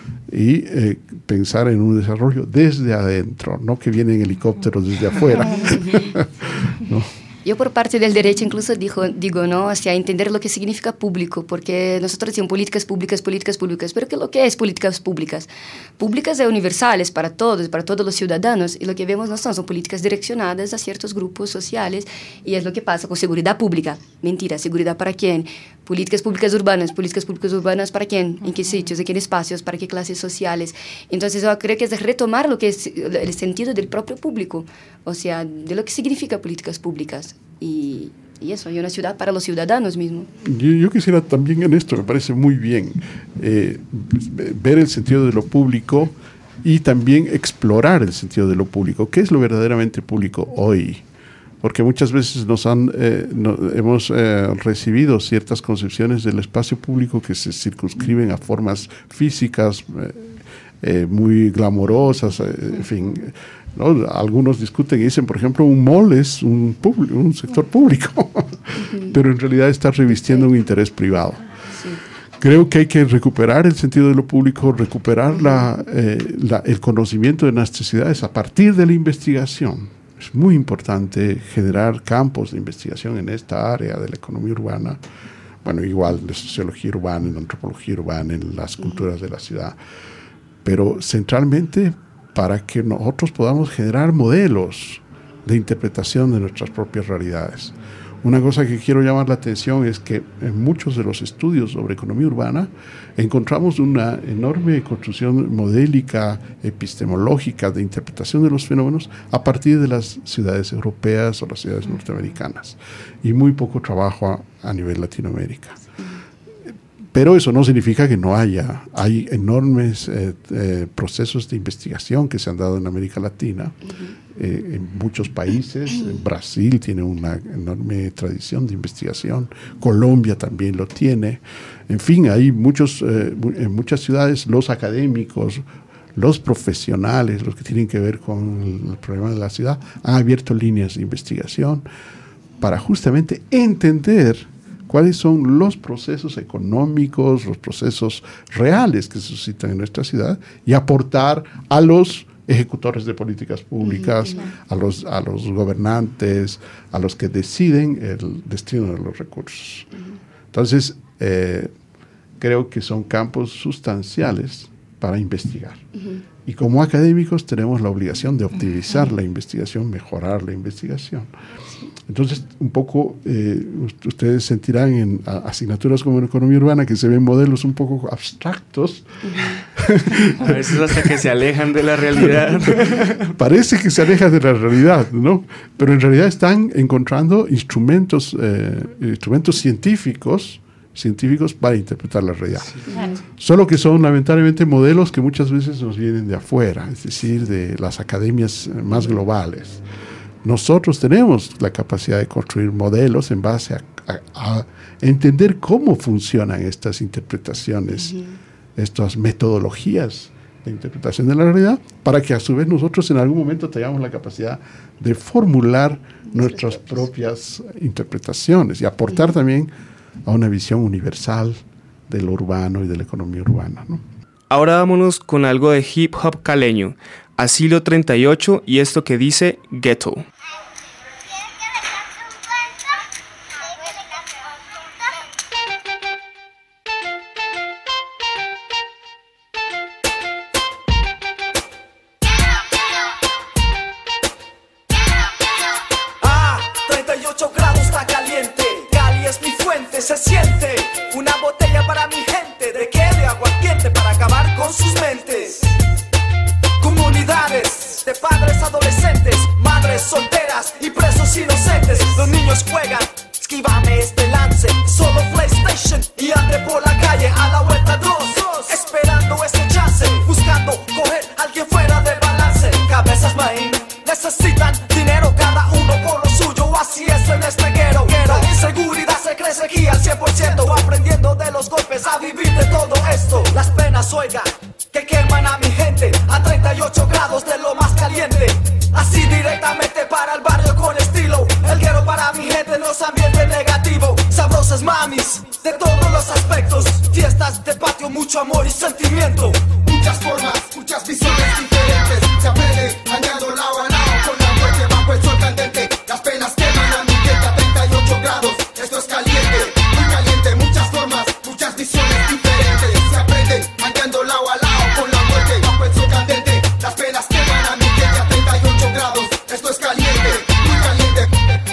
Y eh, pensar en un desarrollo desde adentro, no que viene en helicóptero desde afuera. ¿No? Yo por parte del derecho incluso digo, digo ¿no? O sea, entender lo que significa público, porque nosotros decimos políticas públicas, políticas públicas, pero ¿qué lo que es políticas públicas? Públicas es universales para todos, para todos los ciudadanos, y lo que vemos no son, son políticas direccionadas a ciertos grupos sociales, y es lo que pasa con seguridad pública. Mentira, seguridad para quién? Políticas públicas urbanas, políticas públicas urbanas para quién, en qué sitios, en qué espacios, para qué clases sociales. Entonces yo creo que es retomar lo que es el sentido del propio público, o sea, de lo que significa políticas públicas. Y, y eso, hay una ciudad para los ciudadanos mismos. Yo, yo quisiera también en esto, me parece muy bien, eh, ver el sentido de lo público y también explorar el sentido de lo público. ¿Qué es lo verdaderamente público hoy? Porque muchas veces nos han, eh, no, hemos eh, recibido ciertas concepciones del espacio público que se circunscriben a formas físicas eh, eh, muy glamorosas, eh, en fin. ¿No? Algunos discuten y dicen, por ejemplo, un mall es un, público, un sector público, pero en realidad está revistiendo un interés privado. Sí. Creo que hay que recuperar el sentido de lo público, recuperar la, eh, la, el conocimiento de necesidades a partir de la investigación. Es muy importante generar campos de investigación en esta área de la economía urbana, bueno, igual de sociología urbana, en antropología urbana, en las culturas de la ciudad, pero centralmente para que nosotros podamos generar modelos de interpretación de nuestras propias realidades. Una cosa que quiero llamar la atención es que en muchos de los estudios sobre economía urbana encontramos una enorme construcción modélica, epistemológica de interpretación de los fenómenos a partir de las ciudades europeas o las ciudades norteamericanas y muy poco trabajo a, a nivel Latinoamérica. Pero eso no significa que no haya. Hay enormes eh, eh, procesos de investigación que se han dado en América Latina, uh-huh. eh, en muchos países. En Brasil tiene una enorme tradición de investigación. Colombia también lo tiene. En fin, hay muchos, eh, en muchas ciudades los académicos, los profesionales, los que tienen que ver con el, el problema de la ciudad, han abierto líneas de investigación para justamente entender cuáles son los procesos económicos, los procesos reales que se suscitan en nuestra ciudad y aportar a los ejecutores de políticas públicas, uh-huh. a los, a los gobernantes, a los que deciden el destino de los recursos. Uh-huh. Entonces, eh, creo que son campos sustanciales para investigar. Uh-huh. Y como académicos tenemos la obligación de optimizar uh-huh. la investigación, mejorar la investigación. Entonces, un poco, eh, ustedes sentirán en a, asignaturas como en economía urbana que se ven modelos un poco abstractos. Uh-huh. A veces hasta que se alejan de la realidad. Parece que se alejan de la realidad, ¿no? Pero en realidad están encontrando instrumentos, eh, instrumentos científicos científicos para interpretar la realidad. Sí. Solo que son lamentablemente modelos que muchas veces nos vienen de afuera, es decir, de las academias más globales. Nosotros tenemos la capacidad de construir modelos en base a, a, a entender cómo funcionan estas interpretaciones, uh-huh. estas metodologías de interpretación de la realidad, para que a su vez nosotros en algún momento tengamos la capacidad de formular nuestras propias interpretaciones y aportar uh-huh. también a una visión universal de lo urbano y de la economía urbana, ¿no? Ahora vámonos con algo de hip hop caleño, Asilo treinta y ocho y esto que dice Ghetto. Ah, treinta y ocho grados está caliente, Cali es mi fuente, se siente una botella para mi gente, de qué, de aguardiente para acabar con sus mentes. Comunidades de padres adolescentes, madres solteras y presos inocentes. Los niños juegan, esquívame este lance, solo PlayStation y ande por la calle a la vuelta dos, esperando ese chance, buscando coger a alguien fuera del balance. Cabezas maíz, necesitan dinero cada uno por lo suyo, así es en este guero. La inseguridad se crece aquí al cien por ciento, aprendiendo de los golpes a vivir de todo esto. Las penas, oiga, que queman a mi gente a treinta y ocho grados de lo más caliente. Así directamente para el barrio con estilo. El guero para mi gente en los ambientes negativos. Sabrosas mamis de todos los aspectos. Fiestas de patio, mucho amor y sentimiento. Muchas formas, muchas visiones diferentes. Se aprende bañando lado a lado con la muerte bajo el sol candente. Las penas queman a mi gente a treinta y ocho grados. Esto es caliente, muy caliente. Muchas formas, muchas visiones diferentes. Se aprende bañando lado a lado con la muerte bajo el sol candente. Las penas queman a mi gente a treinta y ocho grados. Esto es caliente, muy caliente.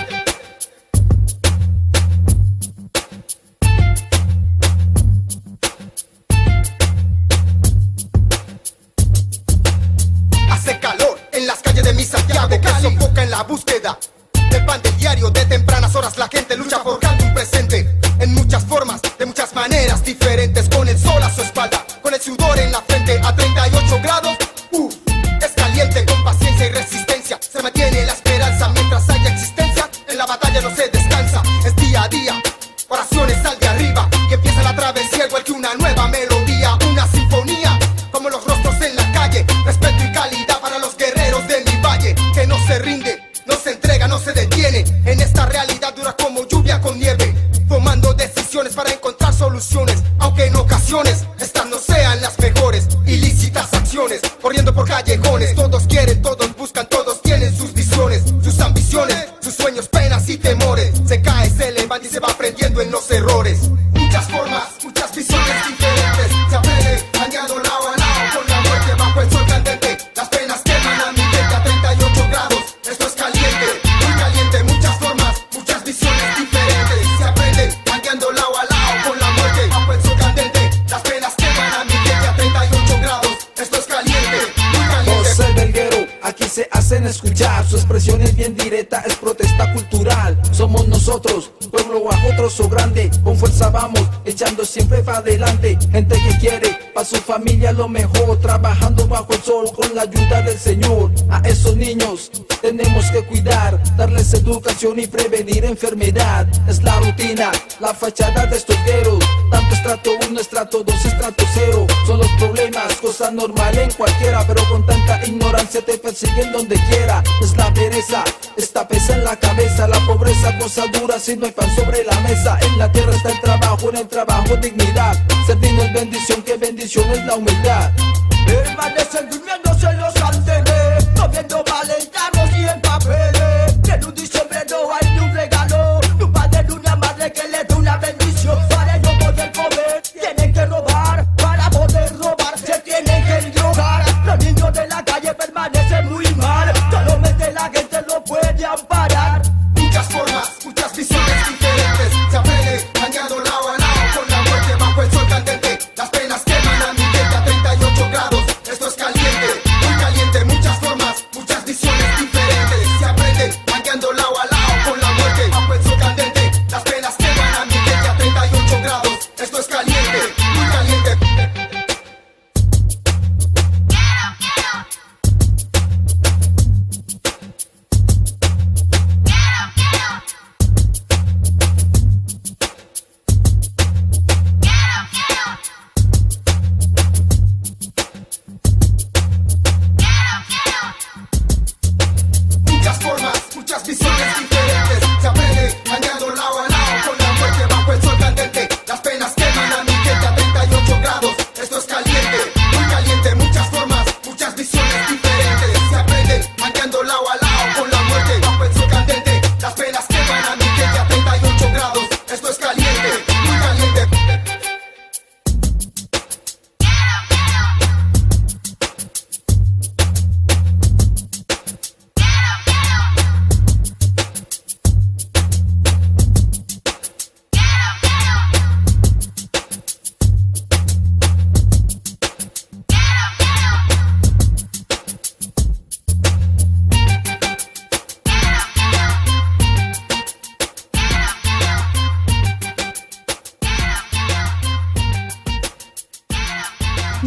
Hace calor en las calles de mi Santiago, que sofoca en la búsqueda del pan del diario. De tempranas horas la gente lucha forjando un presente en muchas formas, de muchas maneras diferentes, con el sol a su espalda, con el sudor en la frente a treinta y ocho grados. Uf, es caliente, con paciencia y resistencia se mantiene la esperanza mientras haya existencia. En la batalla no se descansa, es día a día, oraciones al de arriba, y empieza la travesía igual que una nueva melodía, una sinfonía, como los rostros en la calle. Respeto y calidad para los guerreros de mi valle, que no se rinde, no se entrega, no se detiene en esta realidad dura como lluvia con nieve, tomando decisiones para encontrar soluciones, aunque en ocasiones estas no sean las mejores. Ilícitas acciones, corriendo por callejones, todos quieren, todos buscan, todos tienen sus visiones, sus ambiciones, sus sueños, penas y temores. Se cae, se levanta y se va aprendiendo en los errores. Muchas formas, muchas visiones diferentes. Se aprende bañando lado a lado con la muerte bajo el sol candente. Las penas queman a mi gente a treinta y ocho grados. Esto es caliente, muy caliente. Muchas formas, muchas visiones diferentes. Se aprende bañando lado a lado con la muerte bajo el sol candente. Las penas queman a mi gente a treinta y ocho grados. Esto es caliente, muy caliente. José Belguero, aquí se hacen escuchar. Su expresión es bien directa, es protesta cultural. Somos nosotros, pueblo bajo trozo grande. Con fuerza vamos, echando siempre para adelante. Gente que quiere pa' su familia lo mejor, trabajando bajo el sol con la ayuda del Señor. A esos niños tenemos que cuidar, darles educación y prevenir enfermedad. Es la rutina, la fachada de estos gueros. Tanto estrato uno, estrato dos, estrato cero. Son los problemas, cosa normal en cualquiera, pero con tanta ignorancia te persiguen donde quiera. Es la pereza, esta pesa en la cabeza. La pobreza, cosa dura si no hay pan sobre la mesa. En la tierra está el trabajo, en el trabajo dignidad. Ser digno es bendición, que bendición es la humildad. Permanecen durmiéndose en los andenes, no viendo valentanos y en papeles. Que en un diciembre no hay ni un regalo, ni un padre ni una madre que le dé una bendición. Para ellos poder comer, tienen que robar. Para poder robar, se tienen que drogar. Los niños de la calle permanecen muy mal, solamente la gente lo puede amparar. Muchas formas, muchas visiones diferentes. Se aprende bañando lado a lado con la muerte bajo el sol candente. Las penas queman a mi gente a treinta y ocho grados. Esto es caliente, muy caliente. Muchas formas, muchas visiones diferentes. Se aprende bañando lado a lado con la muerte bajo el sol candente. Las penas queman a mi gente a treinta y ocho grados.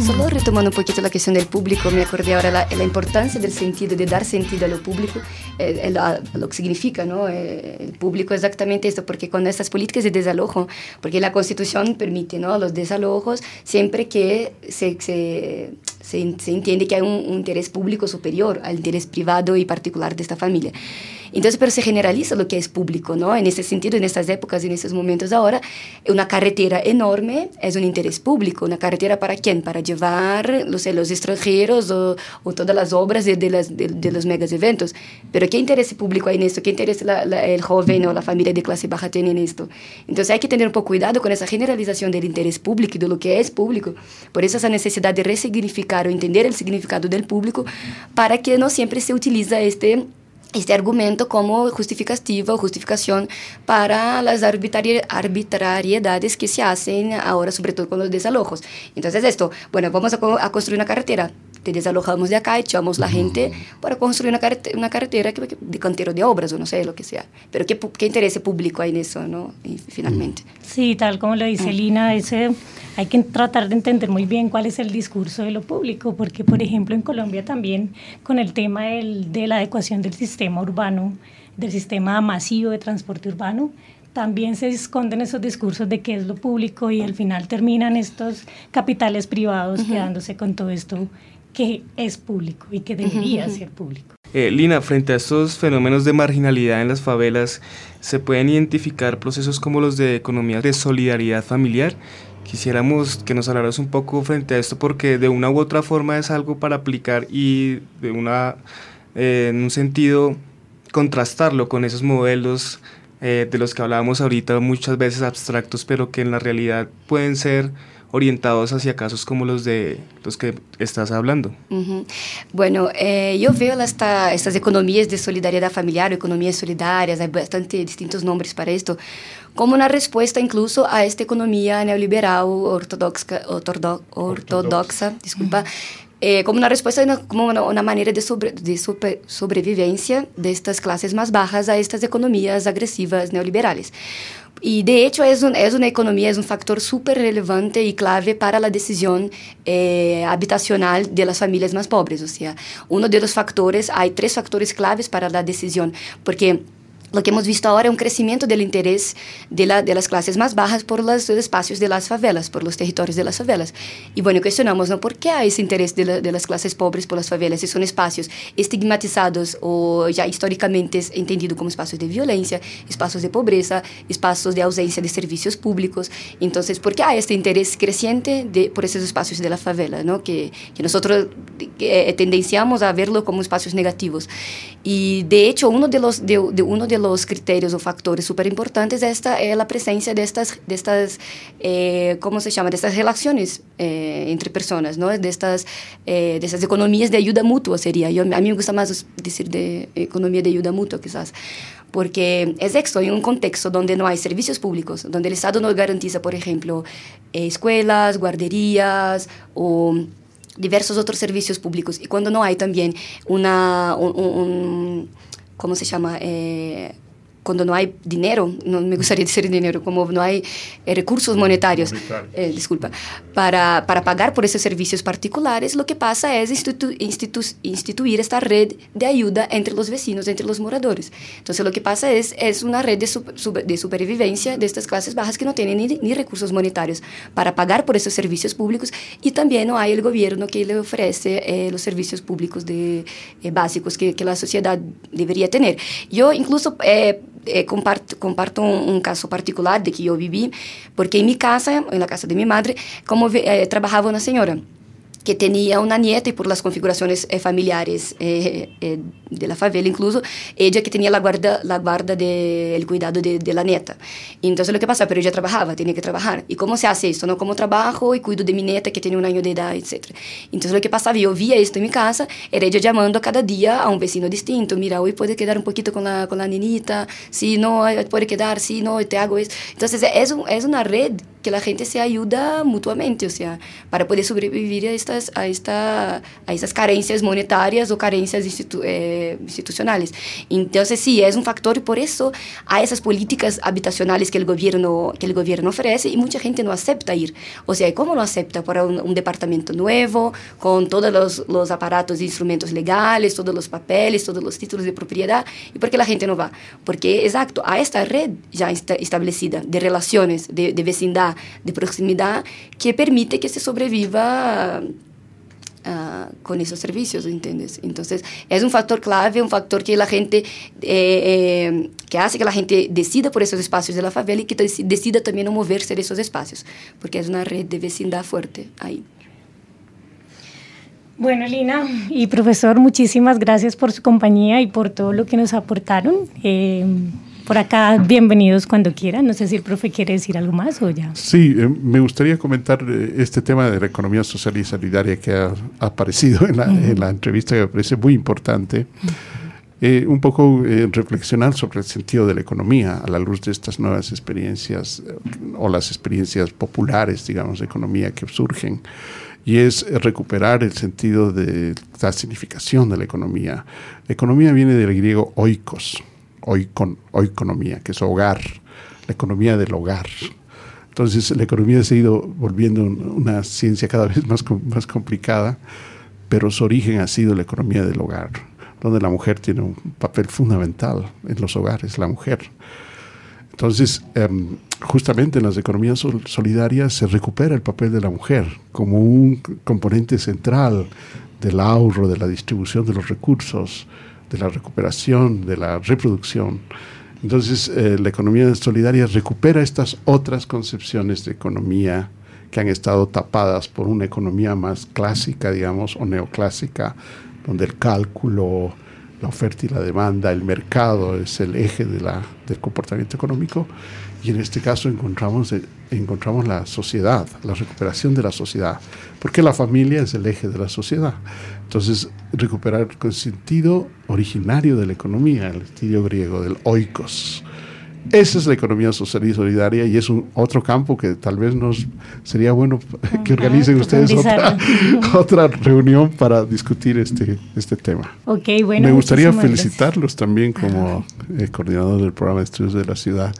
Solo retomando un poquito la cuestión del público, me acordé ahora la, la importancia del sentido, de dar sentido a lo público, eh, a, a lo que significa, ¿no? Eh, el público exactamente esto, porque con estas políticas de desalojo, porque la Constitución permite, ¿no?, los desalojos siempre que se, se, se, se entiende que hay un, un interés público superior al interés privado y particular de esta familia. Entonces, pero se generaliza lo que es público, ¿no? En ese sentido, en estas épocas, en estos momentos ahora, una carretera enorme es un interés público. ¿Una carretera para quién? Para llevar los, los extranjeros o, o todas las obras de, de, las, de, de los megas eventos. Pero ¿qué interés público hay en esto? ¿Qué interés la, la, el joven o la familia de clase baja tiene en esto? Entonces hay que tener un poco cuidado con esa generalización del interés público y de lo que es público. Por eso esa necesidad de resignificar o entender el significado del público para que no siempre se utiliza este... este argumento como justificativo o justificación para las arbitrari arbitrariedades que se hacen ahora, sobre todo con los desalojos. Entonces esto, bueno, vamos a, co a construir una carretera, te desalojamos de acá, echamos la gente para construir una, carretera, una carretera que, de cantero de obras o no sé, lo que sea. Pero ¿qué, qué interés público hay en eso, no? Y finalmente. Sí, tal como lo dice Lina, ese, hay que tratar de entender muy bien cuál es el discurso de lo público, porque por ejemplo en Colombia también con el tema del, de la adecuación del sistema urbano, del sistema masivo de transporte urbano, también se esconden esos discursos de qué es lo público y al final terminan estos capitales privados uh-huh. quedándose con todo esto que es público y que debería uh-huh. ser público. Eh, Lina, frente a estos fenómenos de marginalidad en las favelas, ¿se pueden identificar procesos como los de economía de solidaridad familiar? Quisiéramos que nos hablaras un poco frente a esto, porque de una u otra forma es algo para aplicar y de una, eh, en un sentido contrastarlo con esos modelos eh, de los que hablábamos ahorita, muchas veces abstractos, pero que en la realidad pueden ser orientados hacia casos como los de los que estás hablando. Uh-huh. Bueno, eh, yo veo esta, estas economías de solidaridad familiar o economías solidarias, hay bastante distintos nombres para esto, como una respuesta incluso a esta economía neoliberal ortodoxa, ortodoxa, ortodoxa disculpa, uh-huh. eh, como una respuesta, como una, una manera de, sobre, de sobre, sobrevivencia de estas clases más bajas a estas economías agresivas neoliberales. Y de hecho es, un, es una economía, es un factor súper relevante y clave para la decisión eh, habitacional de las familias más pobres. O sea, uno de los factores, hay tres factores claves para la decisión, porque lo que hemos visto ahora es un crecimiento del interés de, la, de las clases más bajas por los espacios de las favelas, por los territorios de las favelas. Y bueno, cuestionamos, ¿no? ¿Por qué hay ese interés de, la, de las clases pobres por las favelas? Si son espacios estigmatizados o ya históricamente entendidos como espacios de violencia, espacios de pobreza, espacios de ausencia de servicios públicos. Entonces, ¿por qué hay este interés creciente de, por esos espacios de la favela, ¿no? que, que nosotros que, eh, tendenciamos a verlo como espacios negativos? Y de hecho, uno de los, de, de uno de los criterios o factores súper importantes es esta, eh, la presencia de estas, de estas eh, ¿cómo se llama? De estas relaciones eh, entre personas, ¿no? De estas, eh, de estas economías de ayuda mutua sería. Yo, a mí me gusta más decir de economía de ayuda mutua, quizás. Porque es esto, en un contexto donde no hay servicios públicos, donde el Estado no garantiza, por ejemplo, eh, escuelas, guarderías o diversos otros servicios públicos. Y cuando no hay también una... un, un, ¿cómo se llama? Eh, cuando no hay dinero, no me gustaría decir dinero, como no hay eh, recursos monetarios, eh, disculpa, para, para pagar por esos servicios particulares, lo que pasa es institu, institu, instituir esta red de ayuda entre los vecinos, entre los moradores. Entonces lo que pasa es, es una red de, super, de supervivencia de estas clases bajas que no tienen ni, ni recursos monetarios para pagar por esos servicios públicos, y también no hay el gobierno que le ofrece eh, los servicios públicos de, eh, básicos que, que la sociedad debería tener. Yo incluso... Eh, Eh, comparto, comparto un, un caso particular de que yo viví, porque en mi casa, en la casa de mi madre, como eh, trabajaba una señora que tenía una nieta, y por las configuraciones eh, familiares eh, eh, de la favela incluso, ella que tenía la guarda, la guarda de, el cuidado de, de la nieta. Y entonces lo que pasaba, pero ella trabajaba, tenía que trabajar. ¿Y cómo se hace esto? ¿No? Como trabajo y cuido de mi nieta que tiene un año de edad, etcétera. Entonces lo que pasaba, yo via esto en mi casa, era ella llamando cada día a un vecino distinto. Mira, hoy puede quedar un poquito con la, con la nenita, si no, puede quedar, si no, te hago esto. Entonces es, un, es una red que la gente se ayuda mutuamente, o sea, para poder sobrevivir a estas, a esta, a estas carencias monetarias o carencias institu eh, institucionales. Entonces, sí, es un factor y por eso hay esas políticas habitacionales que el gobierno, que el gobierno ofrece y mucha gente no acepta ir. O sea, ¿cómo lo acepta? Para un, un departamento nuevo, con todos los, los aparatos e instrumentos legales, todos los papeles, todos los títulos de propiedad. ¿Y por qué la gente no va? Porque, exacto, hay esta red ya está establecida de relaciones, de, de vecindad, de proximidad, que permite que se sobreviva uh, con esos servicios, ¿entiendes? Entonces, es un factor clave, un factor que la gente, eh, eh, que hace que la gente decida por esos espacios de la favela y que decida también no moverse de esos espacios, porque es una red de vecindad fuerte ahí. Bueno, Lina y profesor, muchísimas gracias por su compañía y por todo lo que nos aportaron. Eh, Por acá, bienvenidos cuando quieran. No sé si el profe quiere decir algo más o ya. Sí, eh, me gustaría comentar eh, este tema de la economía social y solidaria que ha, ha aparecido en la, uh-huh. en la entrevista, que me parece muy importante. Uh-huh. Eh, un poco eh, reflexionar sobre el sentido de la economía a la luz de estas nuevas experiencias eh, o las experiencias populares, digamos, de economía que surgen. Y es recuperar el sentido de la significación de la economía. La economía viene del griego oikos, oikon, oikonomía, que es hogar, la economía del hogar. Entonces la economía se ha ido volviendo una ciencia cada vez más, más complicada, pero su origen ha sido la economía del hogar, donde la mujer tiene un papel fundamental en los hogares, la mujer. Entonces, um, justamente en las economías sol- solidarias se recupera el papel de la mujer como un componente central del ahorro, de la distribución de los recursos, de la recuperación, de la reproducción. Entonces, eh, la economía solidaria recupera estas otras concepciones de economía que han estado tapadas por una economía más clásica, digamos, o neoclásica, donde el cálculo, la oferta y la demanda, el mercado es el eje de la, del comportamiento económico, y en este caso encontramos, encontramos la sociedad, la recuperación de la sociedad, porque la familia es el eje de la sociedad. Entonces, recuperar el sentido originario de la economía, el sentido griego del oikos. Esa es la economía social y solidaria, y es un otro campo que tal vez nos sería bueno que organicen ustedes otra, otra reunión para discutir este, este tema. Okay, bueno, me gustaría gracias. felicitarlos también como eh, coordinador del programa de estudios de la ciudad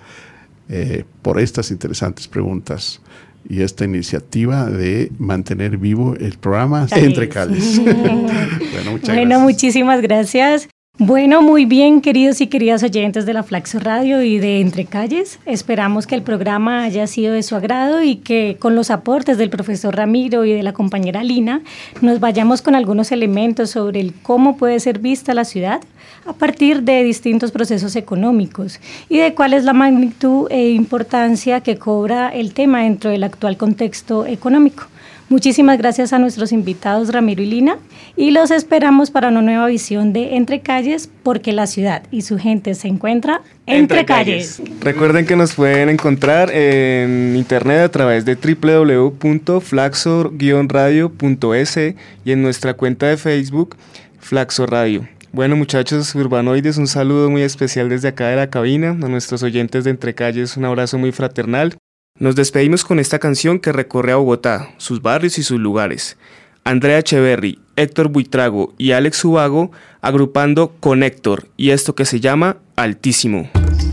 eh, por estas interesantes preguntas y esta iniciativa de mantener vivo el programa Calles. Entre Calles. bueno, muchas bueno gracias. Muchísimas gracias. Bueno, muy bien, queridos y queridas oyentes de la Flaxo Radio y de Entre Calles. Esperamos que el programa haya sido de su agrado y que con los aportes del profesor Ramiro y de la compañera Lina nos vayamos con algunos elementos sobre el cómo puede ser vista la ciudad a partir de distintos procesos económicos y de cuál es la magnitud e importancia que cobra el tema dentro del actual contexto económico. Muchísimas gracias a nuestros invitados Ramiro y Lina y los esperamos para una nueva visión de Entre Calles, porque la ciudad y su gente se encuentra entre, entre calles. calles. Recuerden que nos pueden encontrar en internet a través de doble u doble u doble u punto flaxo guion radio punto es y en nuestra cuenta de Facebook Flaxo Radio. Bueno, muchachos urbanoides, un saludo muy especial desde acá de la cabina. A nuestros oyentes de Entre Calles, un abrazo muy fraternal. Nos despedimos con esta canción que recorre a Bogotá, sus barrios y sus lugares. Andrea Echeverry, Héctor Buitrago y Alex Ubago agrupando con Héctor y esto que se llama Altísimo.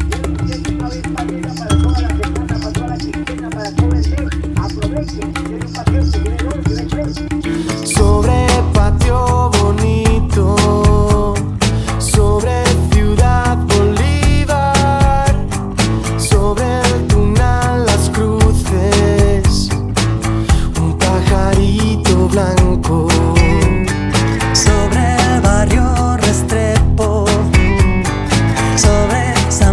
Sobre patio bonito, sobre Ciudad Bolívar, sobre el Tunal Las Cruces, un pajarito blanco. Sobre el barrio Restrepo, sobre San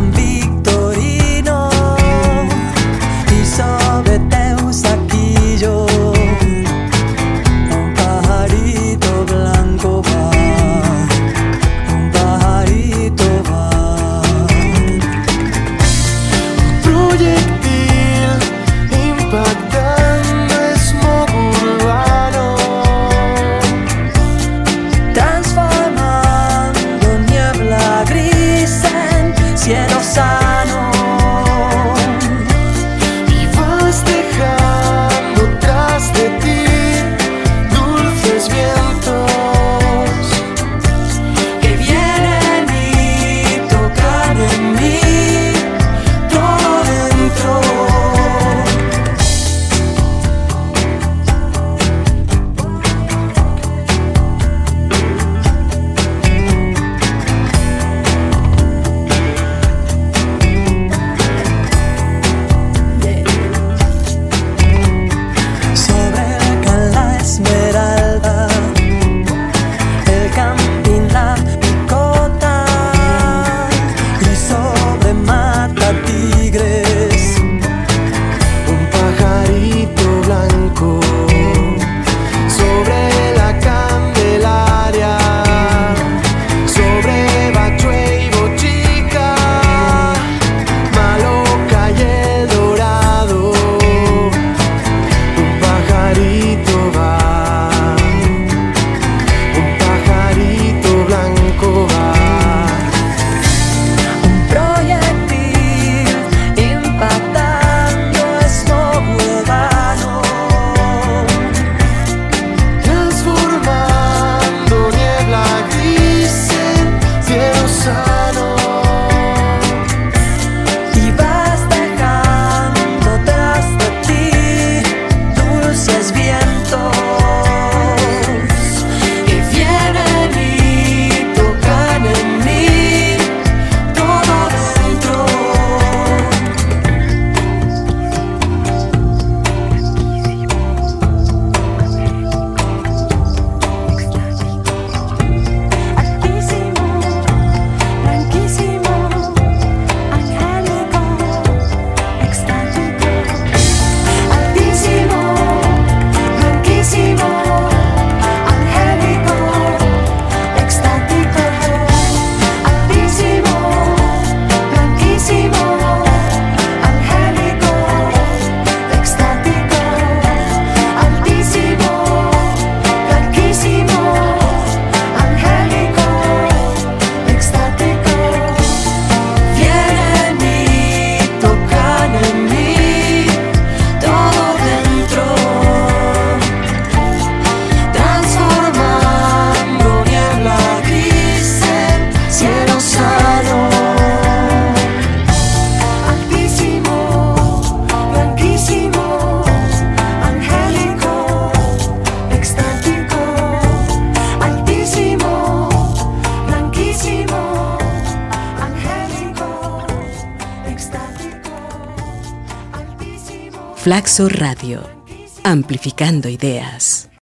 mata tigres, un pajarito blanco sobre la Candelaria, sobre Bachué y Bochica, Maloca y El Dorado, un pajarito va, un pajarito blanco va. Flaxo Radio, amplificando ideas.